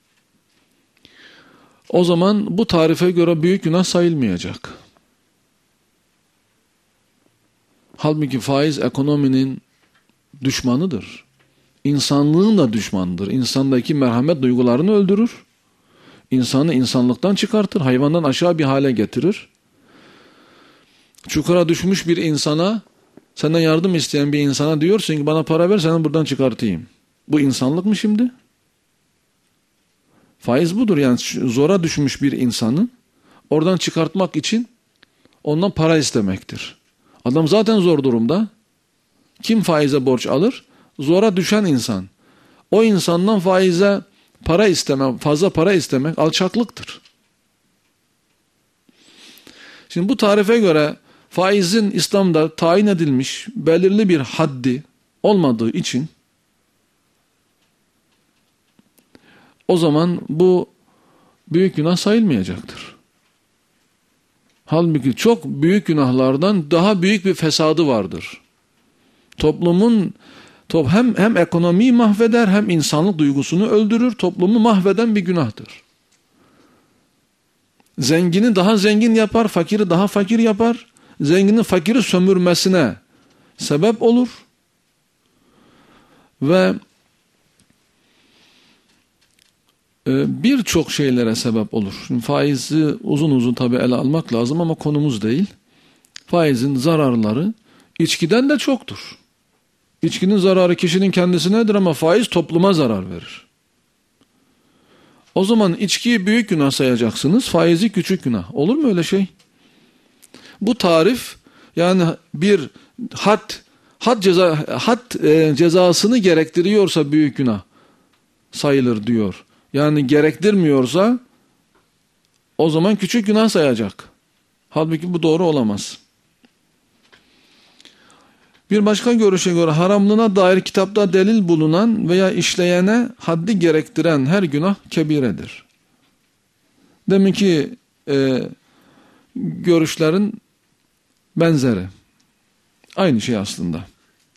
O zaman bu tarife göre büyük günah sayılmayacak. Halbuki faiz ekonominin düşmanıdır. İnsanlığın da düşmanıdır. İnsandaki merhamet duygularını öldürür. İnsanı insanlıktan çıkartır. Hayvandan aşağı bir hale getirir. Çukura düşmüş bir insana, senden yardım isteyen bir insana diyorsun ki bana para ver seni buradan çıkartayım. Bu insanlık mı şimdi? Faiz budur, yani zora düşmüş bir insanı oradan çıkartmak için ondan para istemektir. Adam zaten zor durumda. Kim faize borç alır? Zora düşen insan. O insandan faize para istemek, fazla para istemek alçaklıktır. Şimdi bu tarife göre faizin İslam'da tayin edilmiş belirli bir haddi olmadığı için o zaman bu büyük günah sayılmayacaktır. Halbuki çok büyük günahlardan daha büyük bir fesadı vardır. Toplumun hem ekonomiyi mahveder hem insanlık duygusunu öldürür, toplumu mahveden bir günahtır. Zengini daha zengin yapar, fakiri daha fakir yapar. Zenginin fakiri sömürmesine sebep olur. Ve birçok şeylere sebep olur. Şimdi faizi uzun uzun tabii ele almak lazım ama konumuz değil. Faizin zararları içkiden de çoktur. İçkinin zararı kişinin kendisinedir ama faiz topluma zarar verir. O zaman içkiyi büyük günah sayacaksınız, faizi küçük günah. Olur mu öyle şey? Bu tarif yani bir had cezasını gerektiriyorsa büyük günah sayılır diyor. Yani gerektirmiyorsa o zaman küçük günah sayacak. Halbuki bu doğru olamaz. Bir başka görüşe göre haramlığına dair kitapta delil bulunan veya işleyene haddi gerektiren her günah kebiredir. Deminki görüşlerin benzeri. Aynı şey aslında.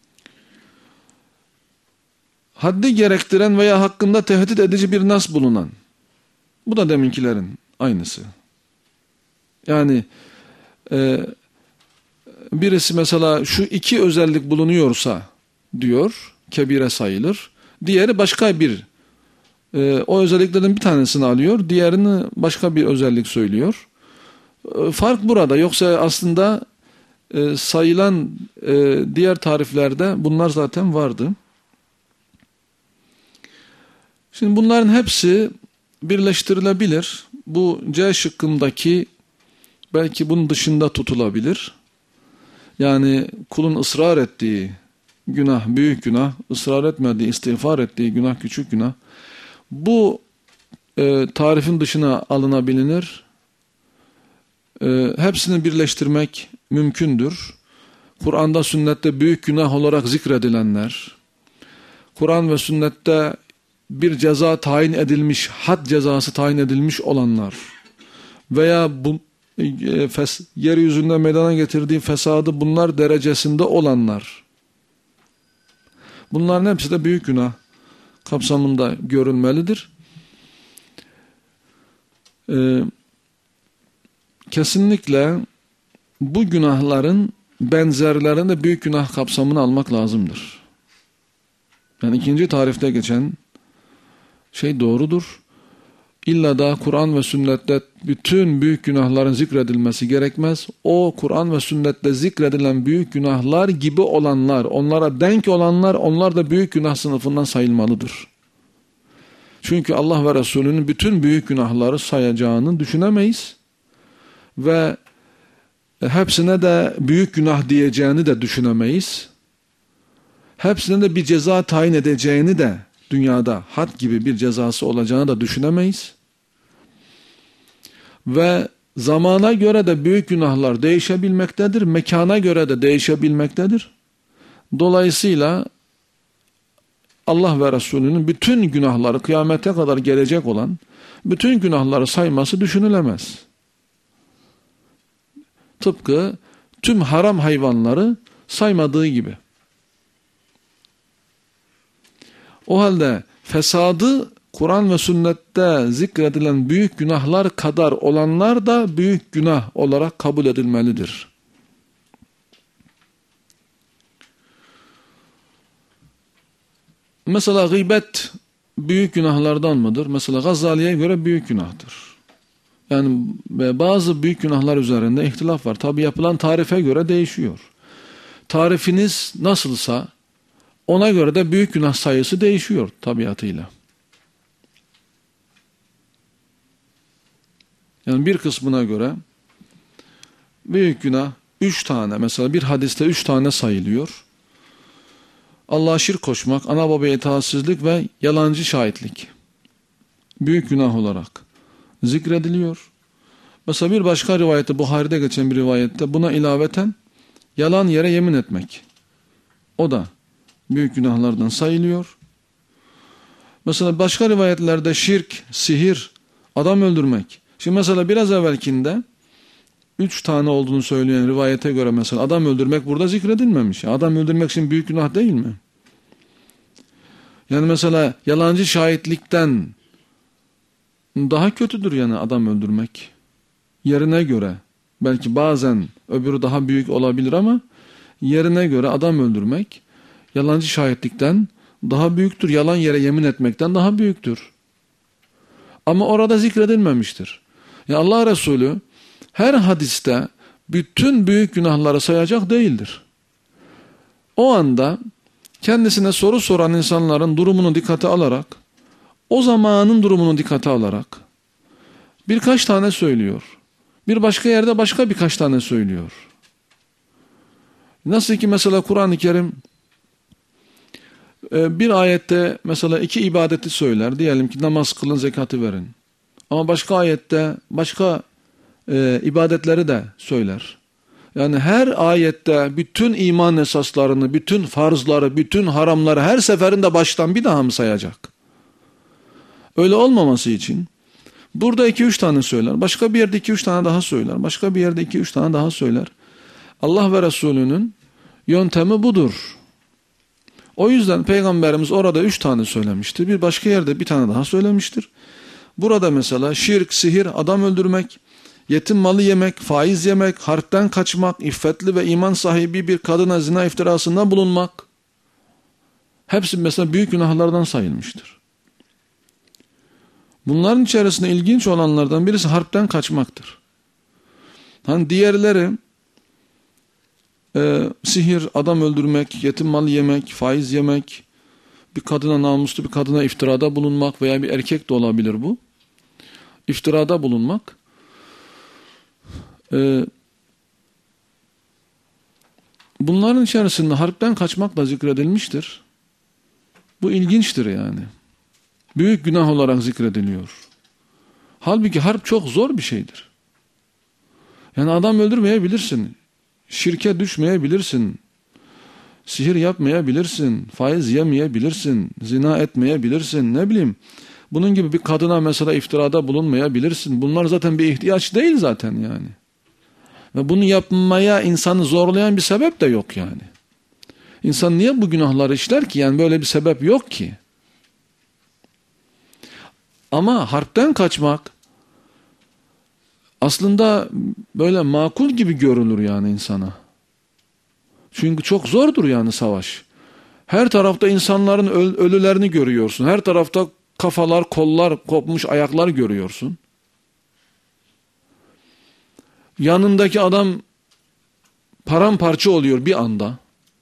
Haddi gerektiren veya hakkında tehdit edici bir nas bulunan. Bu da deminkilerin aynısı. Yani birisi mesela şu iki özellik bulunuyorsa diyor, kebire sayılır. Diğeri başka bir, o özelliklerden bir tanesini alıyor, diğerini başka bir özellik söylüyor. Fark burada. Yoksa aslında sayılan diğer tariflerde bunlar zaten vardı. Şimdi bunların hepsi birleştirilebilir. Bu C şıkkındaki belki bunun dışında tutulabilir. Yani kulun ısrar ettiği günah büyük günah, ısrar etmediği, istiğfar ettiği günah küçük günah. Bu tarifin dışına alınabilir. Hepsini birleştirmek mümkündür. Kur'an'da, sünnette büyük günah olarak zikredilenler, Kur'an ve sünnette bir ceza tayin edilmiş, had cezası tayin edilmiş olanlar veya bu yeryüzünde meydana getirdiği fesadı bunlar derecesinde olanlar, bunların hepsi de büyük günah kapsamında görülmelidir. Kesinlikle bu günahların benzerlerini de büyük günah kapsamına almak lazımdır. Yani ikinci tarifte geçen şey doğrudur. İlla da Kur'an ve sünnette bütün büyük günahların zikredilmesi gerekmez. O Kur'an ve sünnette zikredilen büyük günahlar gibi olanlar, onlara denk olanlar, onlar da büyük günah sınıfından sayılmalıdır. Çünkü Allah ve Resulünün bütün büyük günahları sayacağını düşünemeyiz. Ve hepsine de büyük günah diyeceğini de düşünemeyiz. Hepsine de bir ceza tayin edeceğini de dünyada had gibi bir cezası olacağını da düşünemeyiz. Ve zamana göre de büyük günahlar değişebilmektedir. Mekana göre de değişebilmektedir. Dolayısıyla Allah ve Resulünün bütün günahları kıyamete kadar gelecek olan bütün günahları sayması düşünülemez. Tıpkı tüm haram hayvanları saymadığı gibi. O halde fesadı Kur'an ve sünnette zikredilen büyük günahlar kadar olanlar da büyük günah olarak kabul edilmelidir. Mesela gıybet büyük günahlardan mıdır? Mesela Gazali'ye göre büyük günahtır. Yani bazı büyük günahlar üzerinde ihtilaf var. Tabi yapılan tarife göre değişiyor. Tarifiniz nasılsa ona göre de büyük günah sayısı değişiyor tabiatıyla. Yani bir kısmına göre büyük günah 3 tane, mesela bir hadiste 3 tane sayılıyor. Allah'a şirk koşmak, ana babaya itaatsizlik ve yalancı şahitlik büyük günah olarak zikrediliyor. Mesela bir başka rivayette, Buhari'de geçen bir rivayette buna ilaveten yalan yere yemin etmek, o da büyük günahlardan sayılıyor. Mesela başka rivayetlerde şirk, sihir, adam öldürmek. Şimdi mesela biraz evvelkinde 3 tane olduğunu söyleyen rivayete göre mesela adam öldürmek burada zikredilmemiş. Adam öldürmek için büyük günah değil mi? Yani mesela yalancı şahitlikten daha kötüdür yani adam öldürmek. Yerine göre. Belki bazen öbürü daha büyük olabilir ama yerine göre adam öldürmek yalancı şahitlikten daha büyüktür. Yalan yere yemin etmekten daha büyüktür. Ama orada zikredilmemiştir. Yani Allah Resulü her hadiste bütün büyük günahları sayacak değildir. O anda kendisine soru soran insanların durumunu dikkate alarak, o zamanın durumunu dikkate alarak birkaç tane söylüyor. Bir başka yerde başka birkaç tane söylüyor. Nasıl ki mesela Kur'an-ı Kerim bir ayette mesela 2 ibadeti söyler. Diyelim ki namaz kılın, zekatı verin. Ama başka ayette başka ibadetleri de söyler. Yani her ayette bütün iman esaslarını, bütün farzları, bütün haramları her seferinde baştan bir daha mı sayacak? Öyle olmaması için burada 2-3 tane söyler. Başka bir yerde 2-3 tane daha söyler. Başka bir yerde 2-3 tane daha söyler. Allah ve Resulünün yöntemi budur. O yüzden Peygamberimiz orada 3 tane söylemiştir. Bir başka yerde bir tane daha söylemiştir. Burada mesela şirk, sihir, adam öldürmek, yetim malı yemek, faiz yemek, harpten kaçmak, iffetli ve iman sahibi bir kadına zina iftirasında bulunmak. Hepsi mesela büyük günahlardan sayılmıştır. Bunların içerisinde ilginç olanlardan birisi harpten kaçmaktır. Hani diğerleri sihir, adam öldürmek, yetim malı yemek, faiz yemek, bir kadına namuslu bir kadına iftirada bulunmak veya bir erkek de olabilir bu. İftirada bulunmak. Bunların içerisinde harpten kaçmak da zikredilmiştir. Bu ilginçtir yani. Büyük günah olarak zikrediliyor. Halbuki harp çok zor bir şeydir. Yani adam öldürmeyebilirsin. Şirke düşmeyebilirsin. Sihir yapmayabilirsin. Faiz yemeyebilirsin. Zina etmeyebilirsin. Ne bileyim. Bunun gibi bir kadına mesela iftirada bulunmayabilirsin. Bunlar zaten bir ihtiyaç değil zaten yani. Ve bunu yapmaya insanı zorlayan bir sebep de yok yani. İnsan niye bu günahları işler ki? Yani böyle bir sebep yok ki. Ama harpten kaçmak aslında böyle makul gibi görülür yani insana. Çünkü çok zordur yani savaş. Her tarafta insanların ölülerini görüyorsun. Her tarafta kafalar, kollar, kopmuş ayaklar görüyorsun. Yanındaki adam paramparça oluyor bir anda.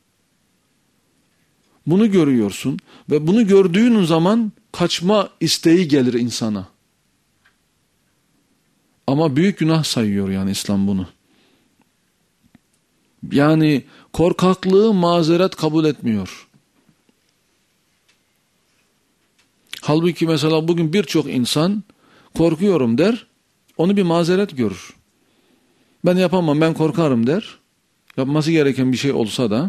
Bunu görüyorsun ve bunu gördüğün zaman kaçma isteği gelir insana. Ama büyük günah sayıyor yani İslam bunu. Yani korkaklığı mazeret kabul etmiyor. Halbuki mesela bugün birçok insan korkuyorum der, onu bir mazeret görür. Ben yapamam, ben korkarım der. Yapması gereken bir şey olsa da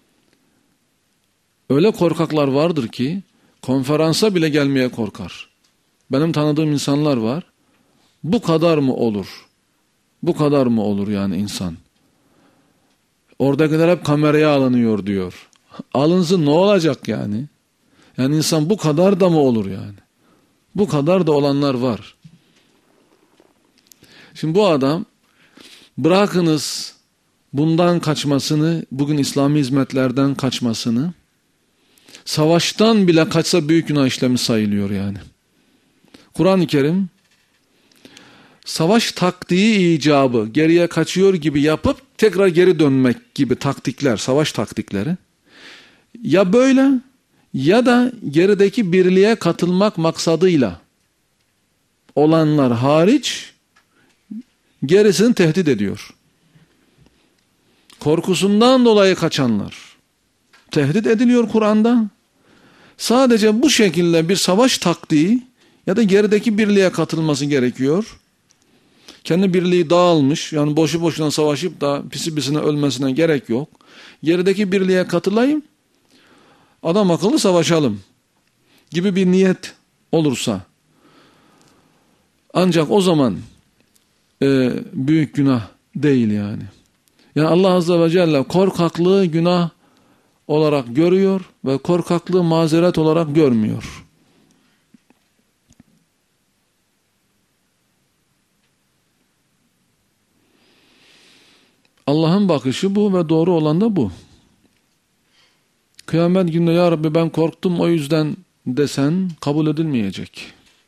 öyle korkaklar vardır ki konferansa bile gelmeye korkar. Benim tanıdığım insanlar var. Bu kadar mı olur? Bu kadar mı olur yani insan? Oradakiler hep kameraya alınıyor diyor. Alınsın ne olacak yani? Yani insan bu kadar da mı olur yani? Bu kadar da olanlar var. Şimdi bu adam bırakınız bundan kaçmasını, bugün İslami hizmetlerden kaçmasını, Savaştan bile kaçsa büyük günah işlemi sayılıyor yani. Kur'an-ı Kerim savaş taktiği icabı geriye kaçıyor gibi yapıp tekrar geri dönmek gibi taktikler, savaş taktikleri ya böyle ya da gerideki birliğe katılmak maksadıyla olanlar hariç gerisini tehdit ediyor. Korkusundan dolayı kaçanlar tehdit ediliyor Kur'an'da. Sadece bu şekilde bir savaş taktiği ya da gerideki birliğe katılması gerekiyor. Kendi birliği dağılmış, yani boşu boşuna savaşıp da pisi pisine ölmesine gerek yok. Gerideki birliğe katılayım, adam akıllı savaşalım gibi bir niyet olursa ancak o zaman büyük günah değil yani. Yani Allah Azze ve Celle korkaklığı günah olarak görüyor ve korkaklığı mazeret olarak görmüyor. Allah'ın bakışı bu ve doğru olan da bu. Kıyamet gününde ya Rabbi ben korktum o yüzden desen kabul edilmeyecek.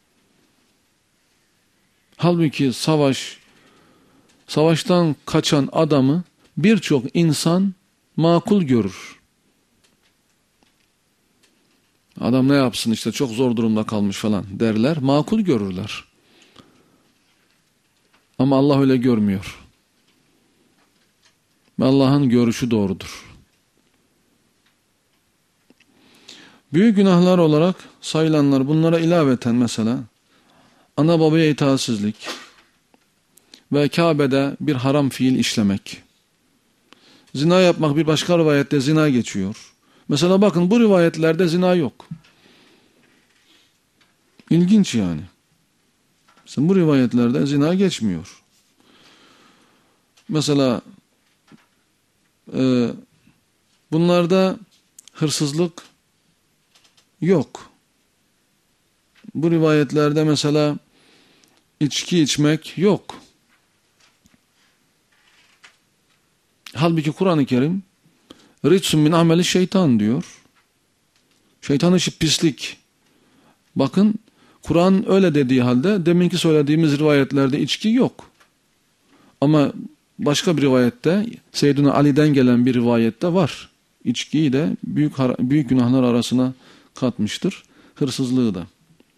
Halbuki savaştan kaçan adamı birçok insan makul görür. Adam ne yapsın işte çok zor durumda kalmış falan derler, makul görürler. Ama Allah öyle görmüyor. Allah'ın görüşü doğrudur. Büyük günahlar olarak sayılanlar, bunlara ilaveten mesela ana babaya itaatsizlik ve Kabe'de bir haram fiil işlemek. Zina yapmak, bir başka rivayette zina geçiyor. Mesela bakın bu rivayetlerde zina yok. İlginç yani. Mesela bu rivayetlerde zina geçmiyor. Mesela bunlarda hırsızlık yok. Bu rivayetlerde mesela içki içmek yok. Halbuki Kur'an-ı Kerim "Ritsun min ameli şeytan" diyor. Şeytan işi pislik. Bakın Kur'an öyle dediği halde deminki söylediğimiz rivayetlerde içki yok. Ama başka bir rivayette Seyyidina Ali'den gelen bir rivayette var. İçkiyi de büyük günahlar arasına katmıştır. Hırsızlığı da.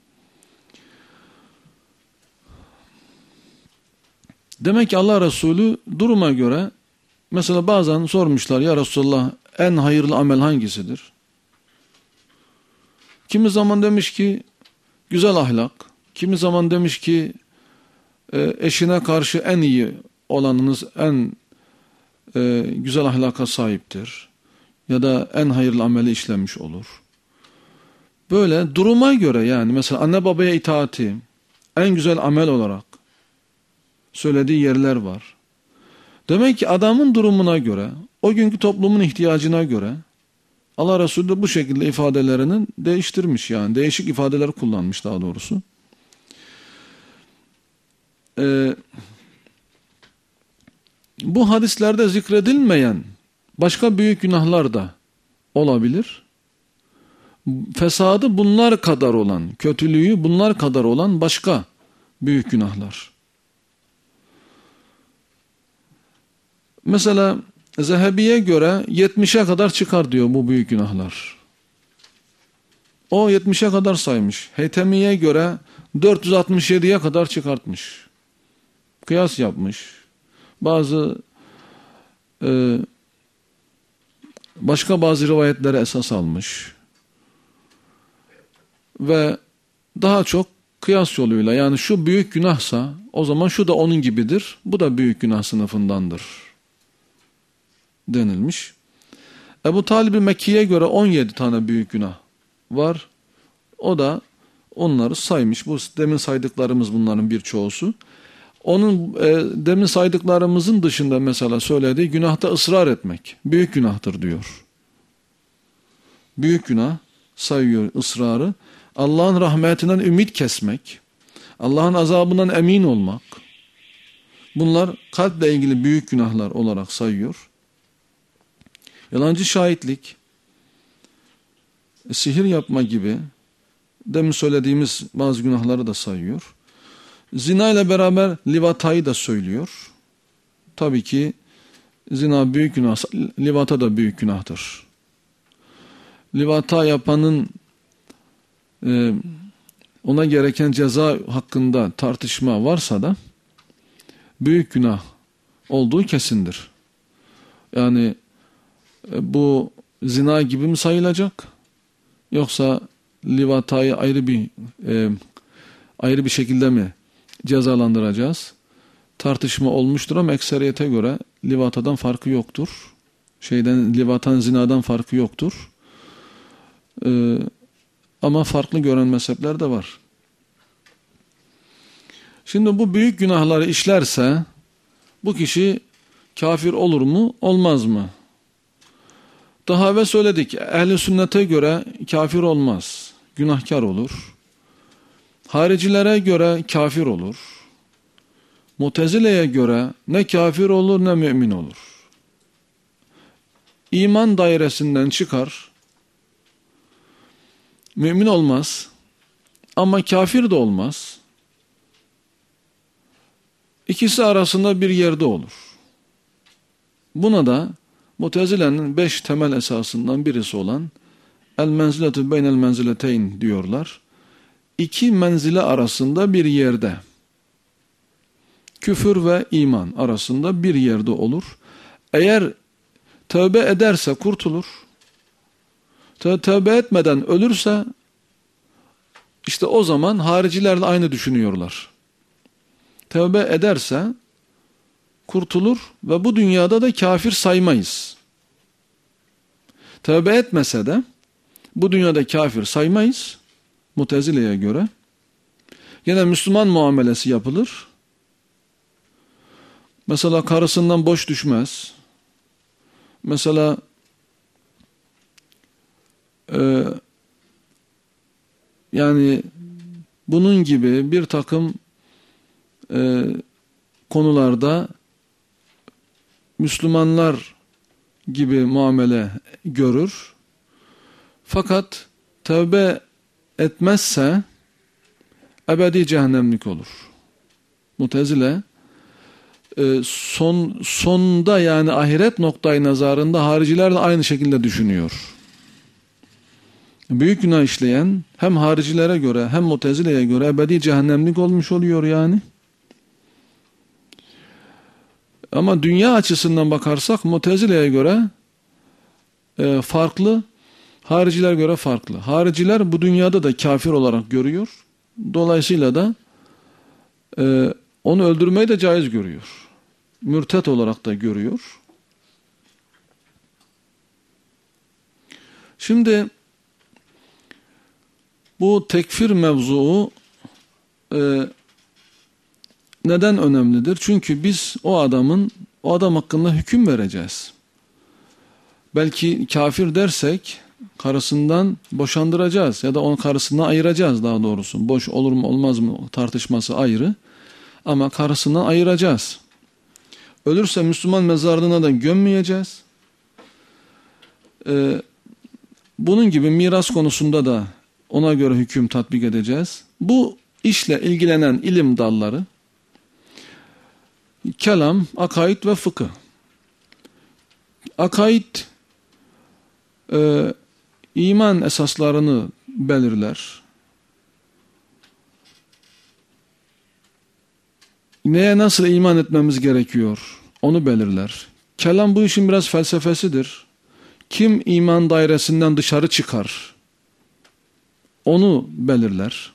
Demek ki Allah Resulü duruma göre mesela bazen sormuşlar ya Resulullah en hayırlı amel hangisidir? Kimi zaman demiş ki güzel ahlak. Kimi zaman demiş ki eşine karşı en iyi olanınız en güzel ahlaka sahiptir. Ya da en hayırlı ameli işlemiş olur. Böyle duruma göre yani mesela anne babaya itaati en güzel amel olarak söylediği yerler var. Demek ki adamın durumuna göre, o günkü toplumun ihtiyacına göre Allah Resulü de bu şekilde ifadelerini değiştirmiş yani. Değişik ifadeler kullanmış daha doğrusu. Bu hadislerde zikredilmeyen başka büyük günahlar da olabilir. Fesadı bunlar kadar olan, kötülüğü bunlar kadar olan başka büyük günahlar. Mesela Zehebi'ye göre 70'e kadar çıkar diyor bu büyük günahlar. O 70'e kadar saymış. Heytemi'ye göre 467'ye kadar çıkartmış. Kıyas yapmış. Başka bazı rivayetlere esas almış. Ve daha çok kıyas yoluyla yani şu büyük günahsa o zaman şu da onun gibidir. Bu da büyük günah sınıfındandır denilmiş. Ebu Talib-i Mekki'ye göre 17 tane büyük günah var. O da onları saymış. Bu demin saydıklarımız bunların birçoğusu. Onun demin saydıklarımızın dışında mesela söylediği günahta ısrar etmek. Büyük günahtır diyor. Büyük günah sayıyor ısrarı. Allah'ın rahmetinden ümit kesmek. Allah'ın azabından emin olmak. Bunlar kalple ilgili büyük günahlar olarak sayıyor. Yalancı şahitlik, sihir yapma gibi, demin söylediğimiz bazı günahları da sayıyor. Zina ile beraber livatayı da söylüyor. Tabii ki zina büyük günah, livata da büyük günahtır. Livata yapanın ona gereken ceza hakkında tartışma varsa da büyük günah olduğu kesindir. Yani bu zina gibi mi sayılacak? Yoksa livatayı ayrı bir şekilde mi cezalandıracağız? Tartışma olmuştur ama ekseriyete göre livatadan farkı yoktur. Livatan zinadan farkı yoktur. Ama farklı gören mezhepler de var. Şimdi bu büyük günahları işlerse bu kişi kafir olur mu, olmaz mı? Daha evvel söyledik, ehl-i sünnete göre kafir olmaz, günahkar olur. Haricilere göre kafir olur. Mutezile'ye göre ne kafir olur ne mümin olur. İman dairesinden çıkar, mümin olmaz ama kafir de olmaz. İkisi arasında bir yerde olur. Buna da Mutezile'nin 5 temel esasından birisi olan el-menziletu beynel menzileteyn diyorlar. İki menzile arasında bir yerde, küfür ve iman arasında bir yerde olur. Eğer tövbe ederse kurtulur. Tövbe etmeden ölürse işte o zaman haricilerle aynı düşünüyorlar. Tövbe ederse kurtulur ve bu dünyada da kafir saymayız. Tövbe etmese de bu dünyada kafir saymayız. Mutezile'ye göre. Yine Müslüman muamelesi yapılır. Mesela karısından boş düşmez. Mesela yani bunun gibi bir takım konularda Müslümanlar gibi muamele görür. Fakat tövbe etmezse ebedi cehennemlik olur. Mutezile sonda yani ahiret noktayı nazarında haricilerle aynı şekilde düşünüyor. Büyük günah işleyen hem haricilere göre hem Mutezile'ye göre ebedi cehennemlik olmuş oluyor yani. Ama dünya açısından bakarsak Mutezile'ye göre farklı, hariciler göre farklı. Hariciler bu dünyada da kafir olarak görüyor. Dolayısıyla da onu öldürmeyi de caiz görüyor. Mürtet olarak da görüyor. Şimdi bu tekfir mevzuu neden önemlidir? Çünkü biz o adam hakkında hüküm vereceğiz. Belki kafir dersek karısından boşandıracağız ya da onu karısından ayıracağız daha doğrusu. Boş olur mu olmaz mı tartışması ayrı ama karısından ayıracağız. Ölürse Müslüman mezarlığına da gömmeyeceğiz. Bunun gibi miras konusunda da ona göre hüküm tatbik edeceğiz. Bu işle ilgilenen ilim dalları kelam, akaid ve fıkıh. Akaid iman esaslarını belirler. Neye nasıl iman etmemiz gerekiyor onu belirler. Kelam bu işin biraz felsefesidir. Kim iman dairesinden dışarı çıkar onu belirler.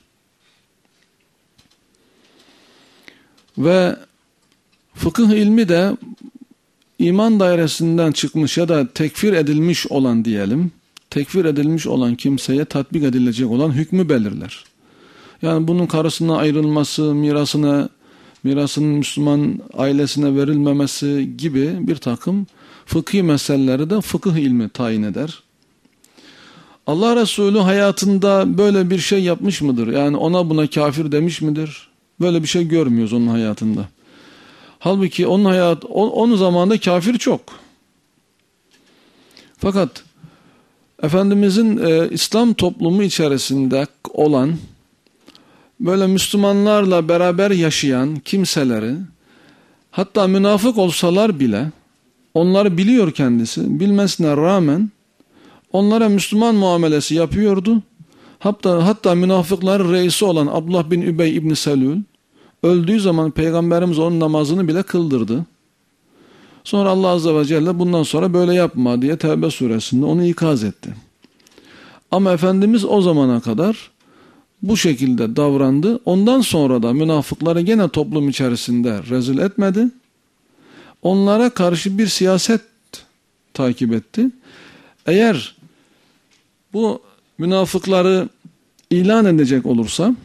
Ve fıkıh ilmi de iman dairesinden çıkmış ya da tekfir edilmiş olan diyelim, tekfir edilmiş olan kimseye tatbik edilecek olan hükmü belirler. Yani bunun karısına ayrılması, mirasının Müslüman ailesine verilmemesi gibi bir takım fıkhi meseleleri de fıkıh ilmi tayin eder. Allah Resulü hayatında böyle bir şey yapmış mıdır? Yani ona buna kafir demiş midir? Böyle bir şey görmüyoruz onun hayatında. Halbuki onun zamanında kafir çok. Fakat Efendimizin İslam toplumu içerisinde olan, böyle Müslümanlarla beraber yaşayan kimseleri, hatta münafık olsalar bile, onları biliyor kendisi, bilmesine rağmen onlara Müslüman muamelesi yapıyordu. Hatta münafıkların reisi olan Abdullah bin Übey İbni Selül öldüğü zaman Peygamberimiz onun namazını bile kıldırdı. Sonra Allah Azze ve Celle bundan sonra böyle yapma diye Tevbe suresinde onu ikaz etti. Ama Efendimiz o zamana kadar bu şekilde davrandı. Ondan sonra da münafıkları gene toplum içerisinde rezil etmedi. Onlara karşı bir siyaset takip etti. Eğer bu münafıkları ilan edecek olursa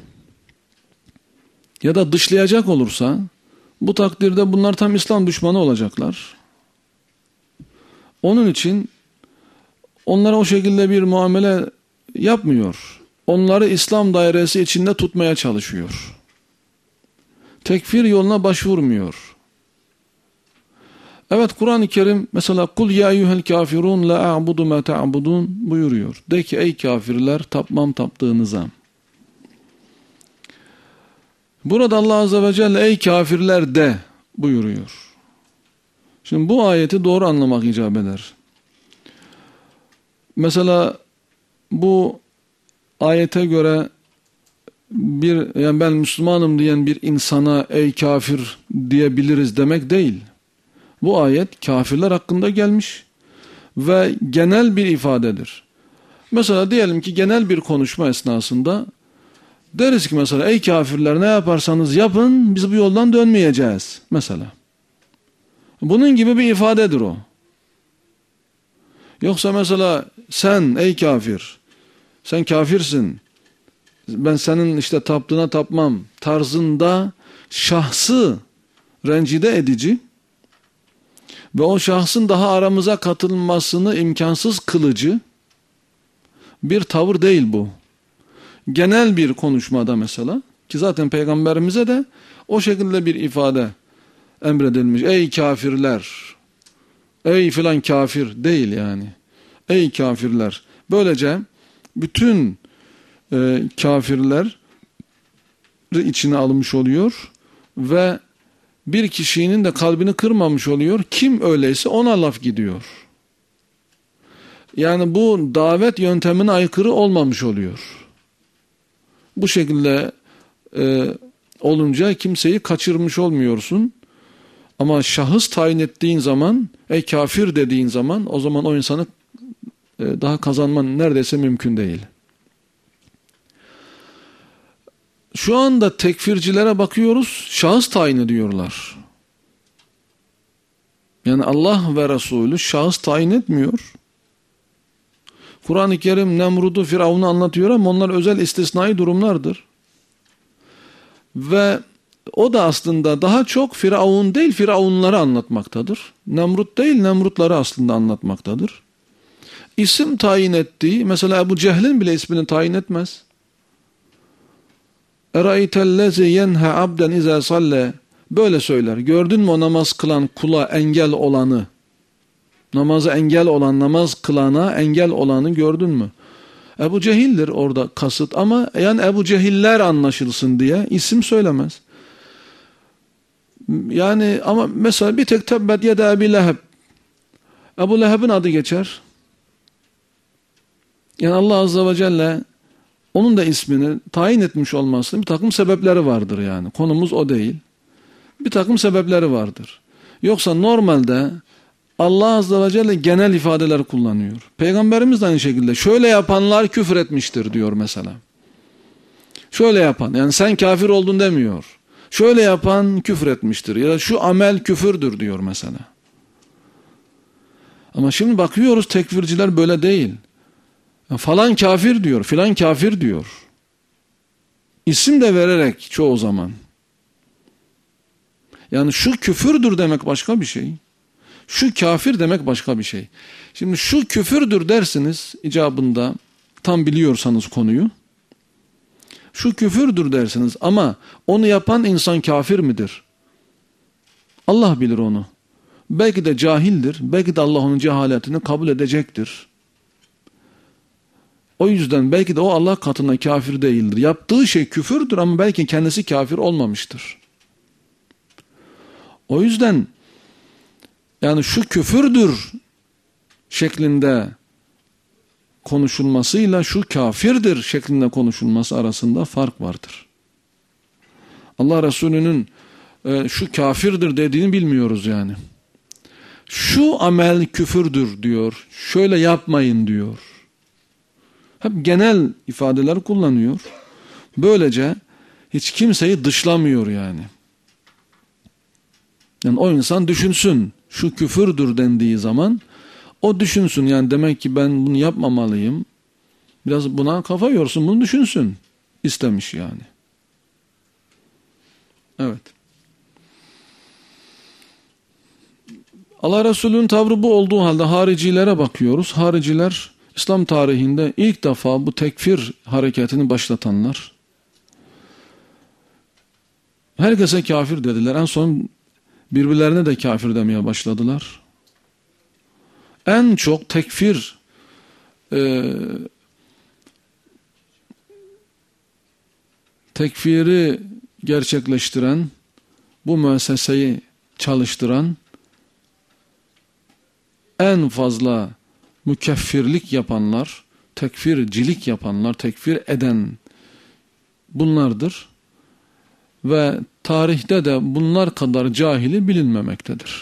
ya da dışlayacak olursa, bu takdirde bunlar tam İslam düşmanı olacaklar. Onun için onlara o şekilde bir muamele yapmıyor. Onları İslam dairesi içinde tutmaya çalışıyor. Tekfir yoluna başvurmuyor. Evet, Kur'an-ı Kerim mesela "Kul ya eyyuhel kafirun la a'budu ma ta'budun" buyuruyor. De ki ey kafirler, tapmam taptığınıza. Burada Allah Azze ve Celle ey kafirler de buyuruyor. Şimdi bu ayeti doğru anlamak icap eder. Mesela bu ayete göre yani ben Müslümanım diyen bir insana ey kafir diyebiliriz demek değil. Bu ayet kafirler hakkında gelmiş ve genel bir ifadedir. Mesela diyelim ki genel bir konuşma esnasında deriz ki mesela ey kafirler, ne yaparsanız yapın biz bu yoldan dönmeyeceğiz mesela. Bunun gibi bir ifadedir o. Yoksa mesela sen ey kafir, sen kafirsin, ben senin işte taptığına tapmam tarzında şahsı rencide edici ve o şahsın daha aramıza katılmasını imkansız kılıcı bir tavır değil bu. Genel bir konuşmada mesela, ki zaten Peygamberimize de o şekilde bir ifade emredilmiş. Ey kafirler, ey filan kafir değil yani. Ey kafirler. Böylece bütün kafirler içine alınmış oluyor ve bir kişinin de kalbini kırmamış oluyor. Kim öyleyse ona laf gidiyor. Yani bu davet yöntemine aykırı olmamış oluyor. Bu şekilde olunca kimseyi kaçırmış olmuyorsun. Ama şahıs tayin ettiğin zaman, ey kafir dediğin zaman, o zaman o insanı daha kazanman neredeyse mümkün değil. Şu anda tekfircilere bakıyoruz, şahıs tayin ediyorlar. Yani Allah ve Resulü şahıs tayin etmiyor. Kur'an-ı Kerim Nemrud'u, Firavun'u anlatıyor ama onlar özel istisnai durumlardır. Ve o da aslında daha çok Firavun değil, Firavunları anlatmaktadır. Nemrut değil, Nemrutları aslında anlatmaktadır. İsim tayin ettiği, mesela Ebu Cehil'in bile ismini tayin etmez. Eraitellezi yenha abden iza salle, böyle söyler. Gördün mü o namaz kılan kula engel olanı? Namazı engel olan, namaz kılana engel olanı gördün mü? Ebu Cehil'dir orada kasıt ama yani Ebu Cehiller anlaşılsın diye isim söylemez. Yani ama mesela bir tek tebbet yede Ebi Leheb. Ebu Leheb'in adı geçer. Yani Allah Azze ve Celle onun da ismini tayin etmiş olmasının bir takım sebepleri vardır yani. Konumuz o değil. Bir takım sebepleri vardır. Yoksa normalde Allah Azze ve Celle genel ifadeler kullanıyor. Peygamberimiz de aynı şekilde şöyle yapanlar küfür etmiştir diyor mesela. Şöyle yapan, yani sen kafir oldun demiyor. Şöyle yapan küfür etmiştir ya da şu amel küfürdür diyor mesela. Ama şimdi bakıyoruz tekfirciler böyle değil. Falan kafir diyor, filan kafir diyor. İsim de vererek çoğu zaman. Yani şu küfürdür demek başka bir şey. Şu kafir demek başka bir şey. Şimdi şu küfürdür dersiniz icabında, tam biliyorsanız konuyu. Şu küfürdür dersiniz ama onu yapan insan kafir midir? Allah bilir onu. Belki de cahildir. Belki de Allah onun cehaletini kabul edecektir. O yüzden belki de o Allah katında kafir değildir. Yaptığı şey küfürdür ama belki kendisi kafir olmamıştır. O yüzden yani şu küfürdür şeklinde konuşulmasıyla şu kafirdir şeklinde konuşulması arasında fark vardır. Allah Resulü'nün şu kafirdir dediğini bilmiyoruz yani. Şu amel küfürdür diyor. Şöyle yapmayın diyor. Hep genel ifadeler kullanıyor. Böylece hiç kimseyi dışlamıyor yani. Yani o insan düşünsün. Şu küfürdür dendiği zaman o düşünsün. Yani demek ki ben bunu yapmamalıyım. Biraz buna kafa yorsun, bunu düşünsün. İstemiş yani. Evet. Allah Resulü'nün tavrı bu olduğu halde haricilere bakıyoruz. Hariciler İslam tarihinde ilk defa bu tekfir hareketini başlatanlar. Herkese kafir dediler. En son birbirlerine de kafir demeye başladılar. En çok tekfiri gerçekleştiren, bu müesseseyi çalıştıran, en fazla mükeffirlik yapanlar, tekfircilik yapanlar, tekfir eden bunlardır. Ve tarihte de bunlar kadar cahili bilinmemektedir.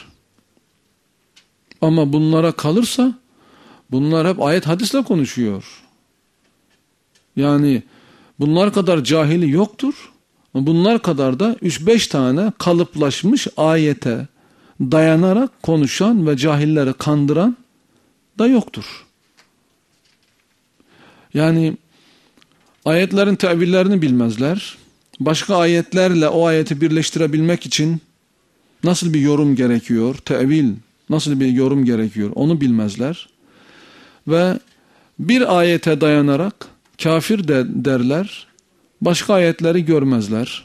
Ama bunlara kalırsa bunlar hep ayet hadisle konuşuyor. Yani bunlar kadar cahili yoktur. Bunlar kadar da 3-5 tane kalıplaşmış ayete dayanarak konuşan ve cahilleri kandıran da yoktur. Yani ayetlerin tevillerini bilmezler. Başka ayetlerle o ayeti birleştirebilmek için nasıl bir yorum gerekiyor? Tevil nasıl bir yorum gerekiyor? Onu bilmezler. Ve bir ayete dayanarak kafir de derler. Başka ayetleri görmezler.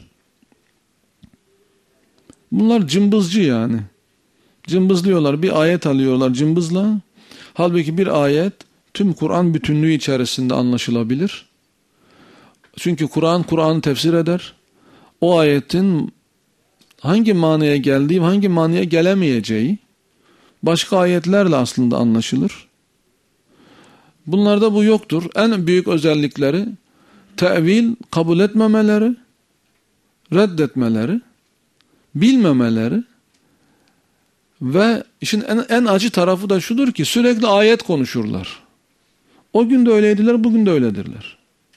Bunlar cımbızcı yani. Cımbızlıyorlar. Bir ayet alıyorlar cımbızla. Halbuki bir ayet tüm Kur'an bütünlüğü içerisinde anlaşılabilir. Çünkü Kur'an'ı tefsir eder. O ayetin hangi manaya geldiği, hangi manaya gelemeyeceği başka ayetlerle aslında anlaşılır. Bunlarda bu yoktur. En büyük özellikleri tevil kabul etmemeleri, reddetmeleri, bilmemeleri ve işin en acı tarafı da şudur ki sürekli ayet konuşurlar. O gün de öyleydiler, bugün de öyledirler.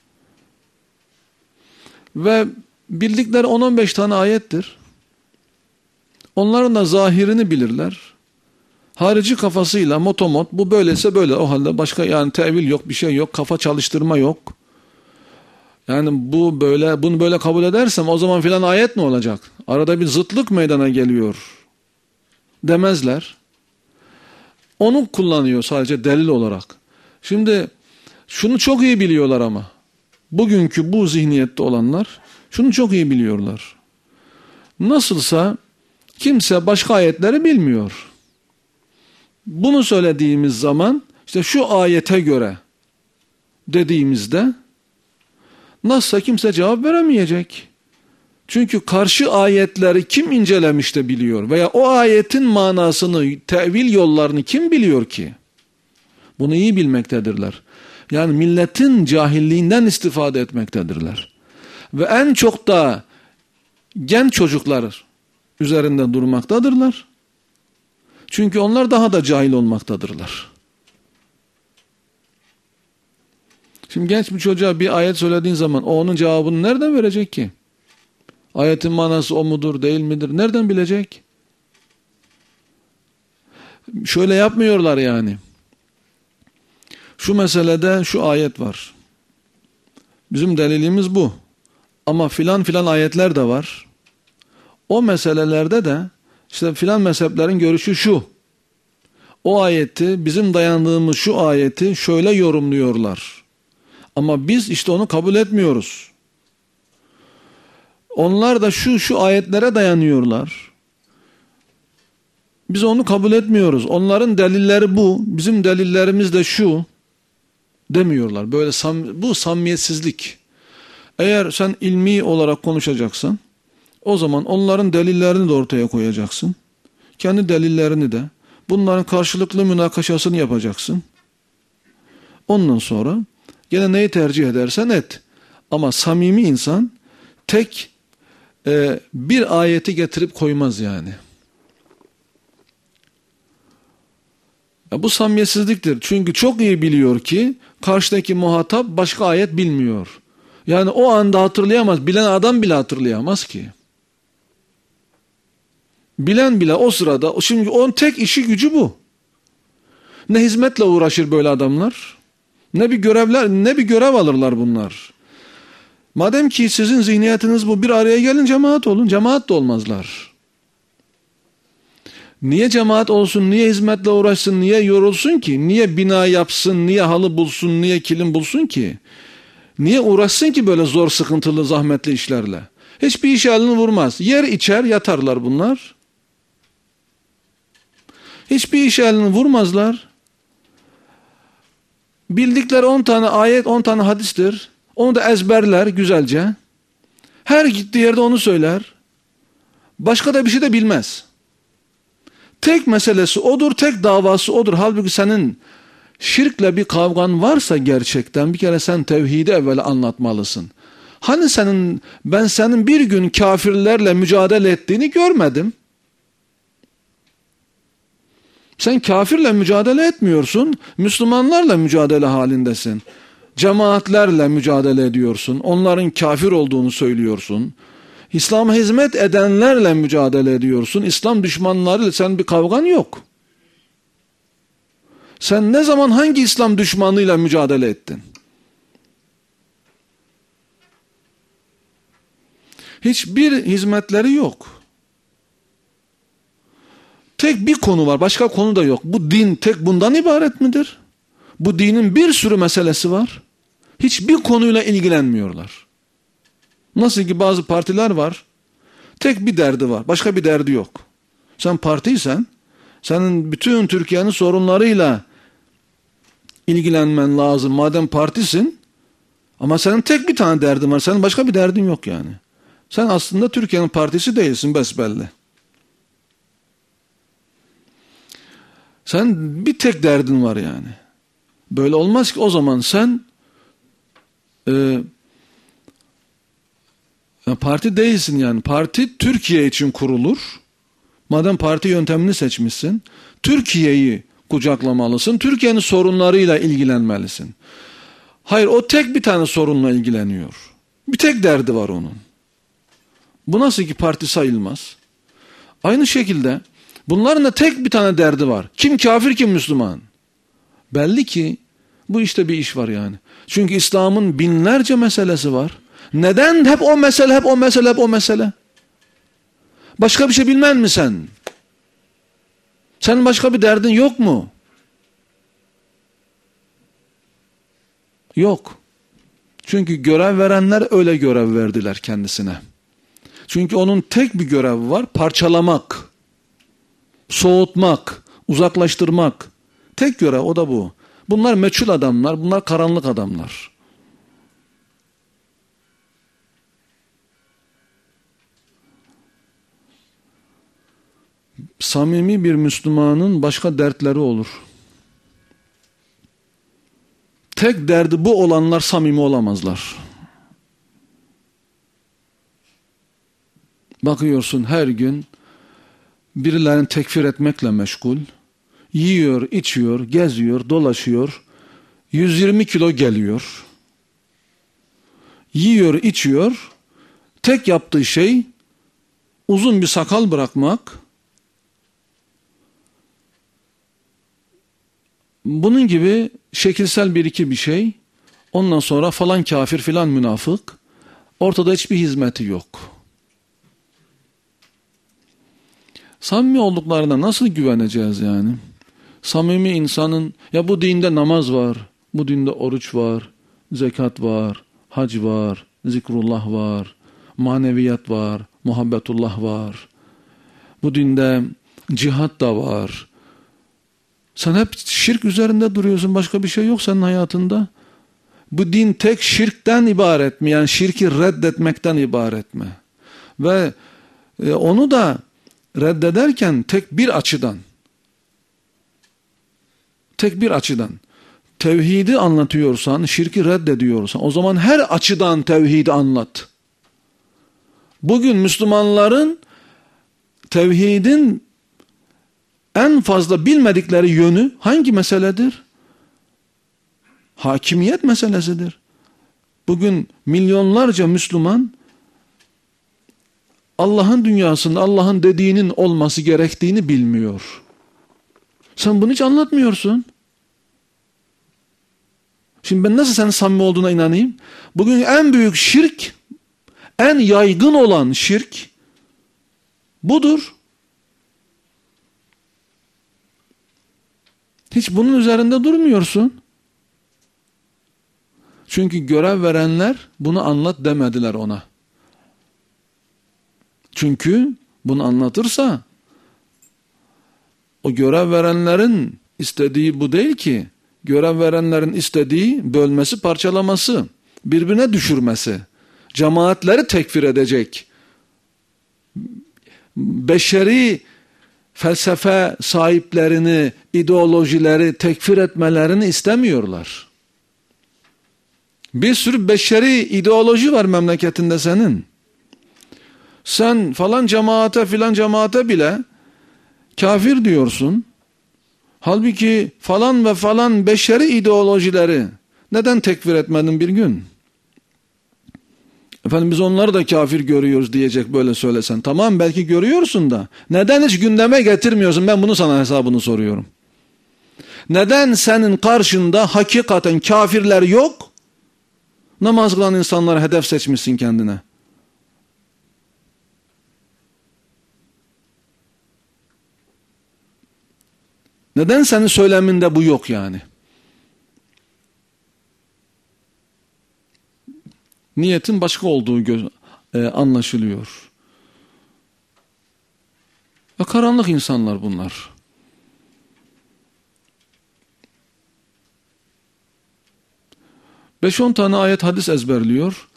Ve bildikleri 10-15 tane ayettir. Onların da zahirini bilirler. Harici kafasıyla motomot bu böylese böyle, o halde başka yani tevil yok, bir şey yok, kafa çalıştırma yok. Yani bu böyle, bunu böyle kabul edersem o zaman filan ayet ne olacak? Arada bir zıtlık meydana geliyor demezler. Onu kullanıyor sadece delil olarak. Şimdi şunu çok iyi biliyorlar ama bugünkü bu zihniyette olanlar şunu çok iyi biliyorlar. Nasılsa kimse başka ayetleri bilmiyor. Bunu söylediğimiz zaman işte şu ayete göre dediğimizde nasılsa kimse cevap veremeyecek. Çünkü karşı ayetleri kim incelemiş de biliyor veya o ayetin manasını, tevil yollarını kim biliyor ki? Bunu iyi bilmektedirler. Yani milletin cahilliğinden istifade etmektedirler. Ve en çok da genç çocuklar üzerinde durmaktadırlar. Çünkü onlar daha da cahil olmaktadırlar. Şimdi genç bir çocuğa bir ayet söylediğin zaman o onun cevabını nereden verecek ki? Ayetin manası o mudur, değil midir? Nereden bilecek? Şöyle yapmıyorlar yani. Şu meselede şu ayet var. Bizim delilimiz bu. Ama filan filan ayetler de var. O meselelerde de işte filan mezheplerin görüşü şu. O ayeti, bizim dayandığımız şu ayeti şöyle yorumluyorlar. Ama biz işte onu kabul etmiyoruz. Onlar da şu ayetlere dayanıyorlar. Biz onu kabul etmiyoruz. Onların delilleri bu. Bizim delillerimiz de şu. demiyorlar. Böyle bu samimiyetsizlik. Eğer sen ilmi olarak konuşacaksan o zaman onların delillerini de ortaya koyacaksın. Kendi delillerini de, bunların karşılıklı münakaşasını yapacaksın. Ondan sonra gene neyi tercih edersen et. Ama samimi insan tek bir ayeti getirip koymaz yani. Bu samimiyetsizliktir. Çünkü çok iyi biliyor ki karşıdaki muhatap başka ayet bilmiyor. Yani o anda hatırlayamaz. Bilen adam bile hatırlayamaz ki. Bilen bile o sırada, şimdi onun tek işi gücü bu. Ne hizmetle uğraşır böyle adamlar, ne bir görev alırlar bunlar. Madem ki sizin zihniyetiniz bu, bir araya gelin cemaat olun. Cemaat de olmazlar. Niye cemaat olsun, niye hizmetle uğraşsın, niye yorulsun ki? Niye bina yapsın, niye halı bulsun, niye kilim bulsun ki? Niye uğraşsın ki böyle zor, sıkıntılı, zahmetli işlerle? Hiçbir iş elini vurmaz. Yer içer yatarlar bunlar. Hiçbir iş elini vurmazlar. Bildikleri 10 tane ayet, 10 tane hadistir. Onu da ezberler güzelce. Her gittiği yerde onu söyler. Başka da bir şey de bilmez. Tek meselesi odur, tek davası odur. Halbuki senin şirkle bir kavgan varsa gerçekten bir kere sen tevhidi evvel anlatmalısın. Hani ben senin bir gün kafirlerle mücadele ettiğini görmedim. Sen kafirle mücadele etmiyorsun, Müslümanlarla mücadele halindesin. Cemaatlerle mücadele ediyorsun, onların kafir olduğunu söylüyorsun. İslam'a hizmet edenlerle mücadele ediyorsun, İslam düşmanlarıyla senin bir kavgan yok. Sen ne zaman hangi İslam düşmanıyla mücadele ettin? Hiçbir hizmetleri yok. Tek bir konu var, başka konu da yok. Bu din tek bundan ibaret midir? Bu dinin bir sürü meselesi var. Hiçbir konuyla ilgilenmiyorlar. Nasıl ki bazı partiler var, tek bir derdi var, başka bir derdi yok. Sen partiysen, senin bütün Türkiye'nin sorunlarıyla ilgilenmen lazım. Madem partisin, ama senin tek bir tane derdin var, senin başka bir derdin yok yani. Sen aslında Türkiye'nin partisi değilsin besbelli. Sen bir tek derdin var yani. Böyle olmaz ki, o zaman sen parti değilsin yani. Parti Türkiye için kurulur. Madem parti yöntemini seçmişsin, Türkiye'yi kucaklamalısın. Türkiye'nin sorunlarıyla ilgilenmelisin. Hayır, o tek bir tane sorunla ilgileniyor. Bir tek derdi var onun. Bu nasıl ki parti sayılmaz? Aynı şekilde bunların da tek bir tane derdi var. Kim kafir, kim Müslüman? Belli ki bu işte bir iş var yani. Çünkü İslam'ın binlerce meselesi var. Neden hep o mesele, hep o mesele, hep o mesele? Başka bir şey bilmem mi sen? Senin başka bir derdin yok mu? Yok. Çünkü görev verenler öyle görev verdiler kendisine. Çünkü onun tek bir görevi var: parçalamak, soğutmak, uzaklaştırmak. Tek görev o da bu. Bunlar meçhul adamlar, bunlar karanlık adamlar. Samimi bir Müslümanın başka dertleri olur. Tek derdi bu olanlar samimi olamazlar. Bakıyorsun her gün birilerini tekfir etmekle meşgul. Yiyor, içiyor, geziyor, dolaşıyor. 120 kilo geliyor. Yiyor, içiyor. Tek yaptığı şey uzun bir sakal bırakmak. Bunun gibi şekilsel bir şey. Ondan sonra falan kafir, filan münafık. Ortada hiçbir hizmeti yok. Samimi olduklarına nasıl güveneceğiz yani? Samimi insanın, ya bu dinde namaz var, bu dinde oruç var, zekat var, hac var, zikrullah var, maneviyat var, muhabbetullah var. Bu dinde cihat da var. Sen hep şirk üzerinde duruyorsun, başka bir şey yok senin hayatında. Bu din tek şirkten ibaret mi? Yani şirki reddetmekten ibaret mi? Ve onu da reddederken tek bir açıdan. Tek bir açıdan. Tevhidi anlatıyorsan, şirki reddediyorsan, o zaman her açıdan tevhidi anlat. Bugün Müslümanların tevhidin en fazla bilmedikleri yönü hangi meseledir? Hakimiyet meselesidir. Bugün milyonlarca Müslüman Allah'ın dünyasında Allah'ın dediğinin olması gerektiğini bilmiyor. Sen bunu hiç anlatmıyorsun. Şimdi ben nasıl senin samimi olduğuna inanayım? Bugün en büyük şirk, en yaygın olan şirk budur. Hiç bunun üzerinde durmuyorsun. Çünkü görev verenler bunu anlat demediler ona. Çünkü bunu anlatırsa o görev verenlerin istediği bu değil ki. Görev verenlerin istediği bölmesi, parçalaması, birbirine düşürmesi, cemaatleri tekfir edecek, beşeri felsefe sahiplerini, ideolojileri tekfir etmelerini istemiyorlar. Bir sürü beşeri ideoloji var memleketinde senin. Sen falan cemaate filan cemaate bile kafir diyorsun. Halbuki falan ve falan beşeri ideolojileri neden tekfir etmedin bir gün? Efendim biz onları da kafir görüyoruz diyecek böyle söylesen. Tamam belki görüyorsun da neden hiç gündeme getirmiyorsun? Ben bunu sana hesabını soruyorum. Neden senin karşında hakikaten kafirler yok? Namaz kılan insanları hedef seçmişsin kendine. Neden senin söyleminde bu yok yani? Niyetin başka olduğu anlaşılıyor. Ve karanlık insanlar bunlar. Beş on tane ayet hadis ezberliyor.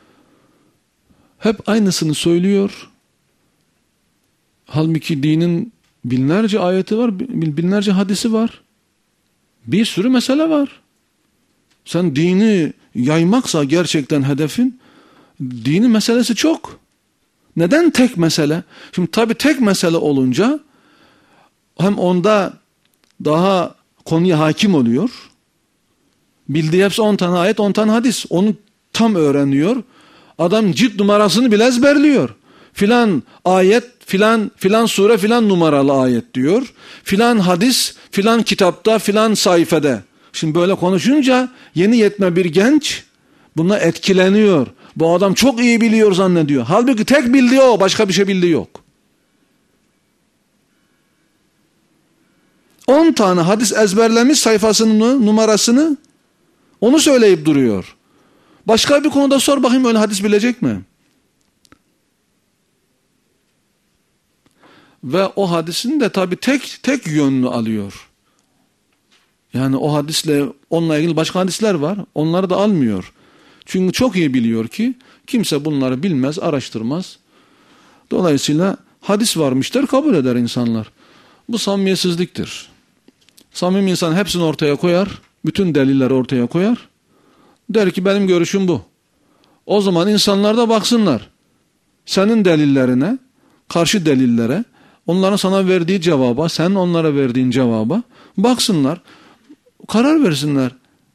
Hep aynısını söylüyor. Halbuki dinin binlerce ayeti var, binlerce hadisi var. Bir sürü mesele var. Sen dini yaymaksa gerçekten hedefin, dini meselesi çok. Neden tek mesele? Şimdi tabii tek mesele olunca hem onda daha konuya hakim oluyor. Bildiği hepsi 10 tane ayet, 10 tane hadis. Onu tam öğreniyor. Adam cilt numarasını bile ezberliyor. Filan ayet, filan sure, filan numaralı ayet diyor. Filan hadis, filan kitapta, filan sayfada. Şimdi böyle konuşunca yeni yetme bir genç buna etkileniyor. Bu adam çok iyi biliyor zannediyor. Halbuki tek bildiği o, başka bir şey bildiği yok. 10 tane hadis ezberlemiş, sayfasının numarasını onu söyleyip duruyor. Başka bir konuda sor bakayım, öyle hadis bilecek mi? Ve o hadisin de tabii tek yönlü alıyor. Yani o hadisle, onunla ilgili başka hadisler var. Onları da almıyor. Çünkü çok iyi biliyor ki kimse bunları bilmez, araştırmaz. Dolayısıyla hadis varmıştır, kabul eder insanlar. Bu samimiyetsizliktir. Samimi insan hepsini ortaya koyar. Bütün delilleri ortaya koyar. Der ki benim görüşüm bu. O zaman insanlar da baksınlar. Senin delillerine, karşı delillere, onların sana verdiği cevaba, sen onlara verdiğin cevaba baksınlar. Karar versinler.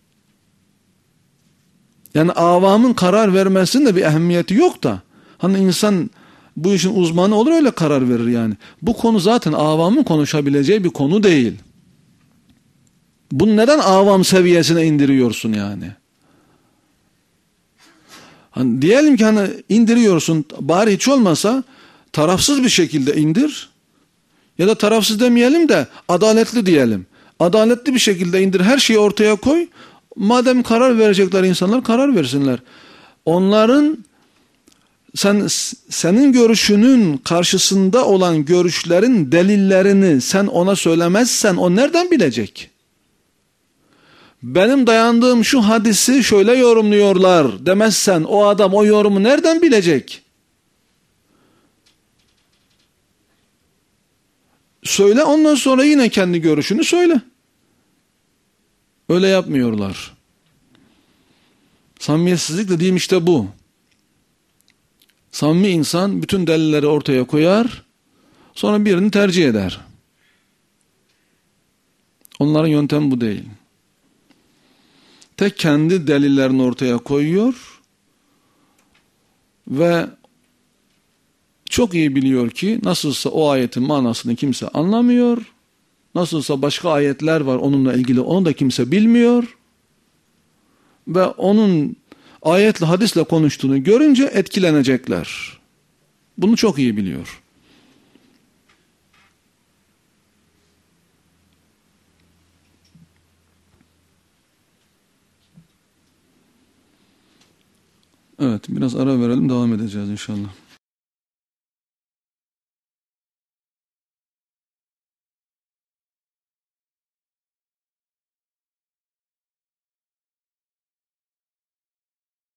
Yani avamın karar vermesinin de bir ehemmiyeti yok da. Hani insan bu işin uzmanı olur öyle karar verir yani. Bu konu zaten avamın konuşabileceği bir konu değil. Bunu neden avam seviyesine indiriyorsun yani? Hani diyelim ki hani indiriyorsun, bari hiç olmasa tarafsız bir şekilde indir. Ya da tarafsız demeyelim de adaletli diyelim. Adaletli bir şekilde indir, her şeyi ortaya koy. Madem karar verecekler insanlar, karar versinler. Onların senin görüşünün karşısında olan görüşlerin delillerini sen ona söylemezsen o nereden bilecek? benim dayandığım şu hadisi şöyle yorumluyorlar demezsen o adam o yorumu nereden bilecek? Söyle, ondan sonra yine kendi görüşünü söyle. Öyle yapmıyorlar. Samimiyetsizlik dediğim işte bu. Samimi insan bütün delilleri ortaya koyar, sonra birini tercih eder. Onların yöntemi bu değil. Tek kendi delillerini ortaya koyuyor ve çok iyi biliyor ki nasılsa o ayetin manasını kimse anlamıyor, nasılsa başka ayetler var onunla ilgili, onu da kimse bilmiyor ve onun ayetle hadisle konuştuğunu görünce etkilenecekler. Bunu çok iyi biliyor. Evet, biraz ara verelim, devam edeceğiz inşallah.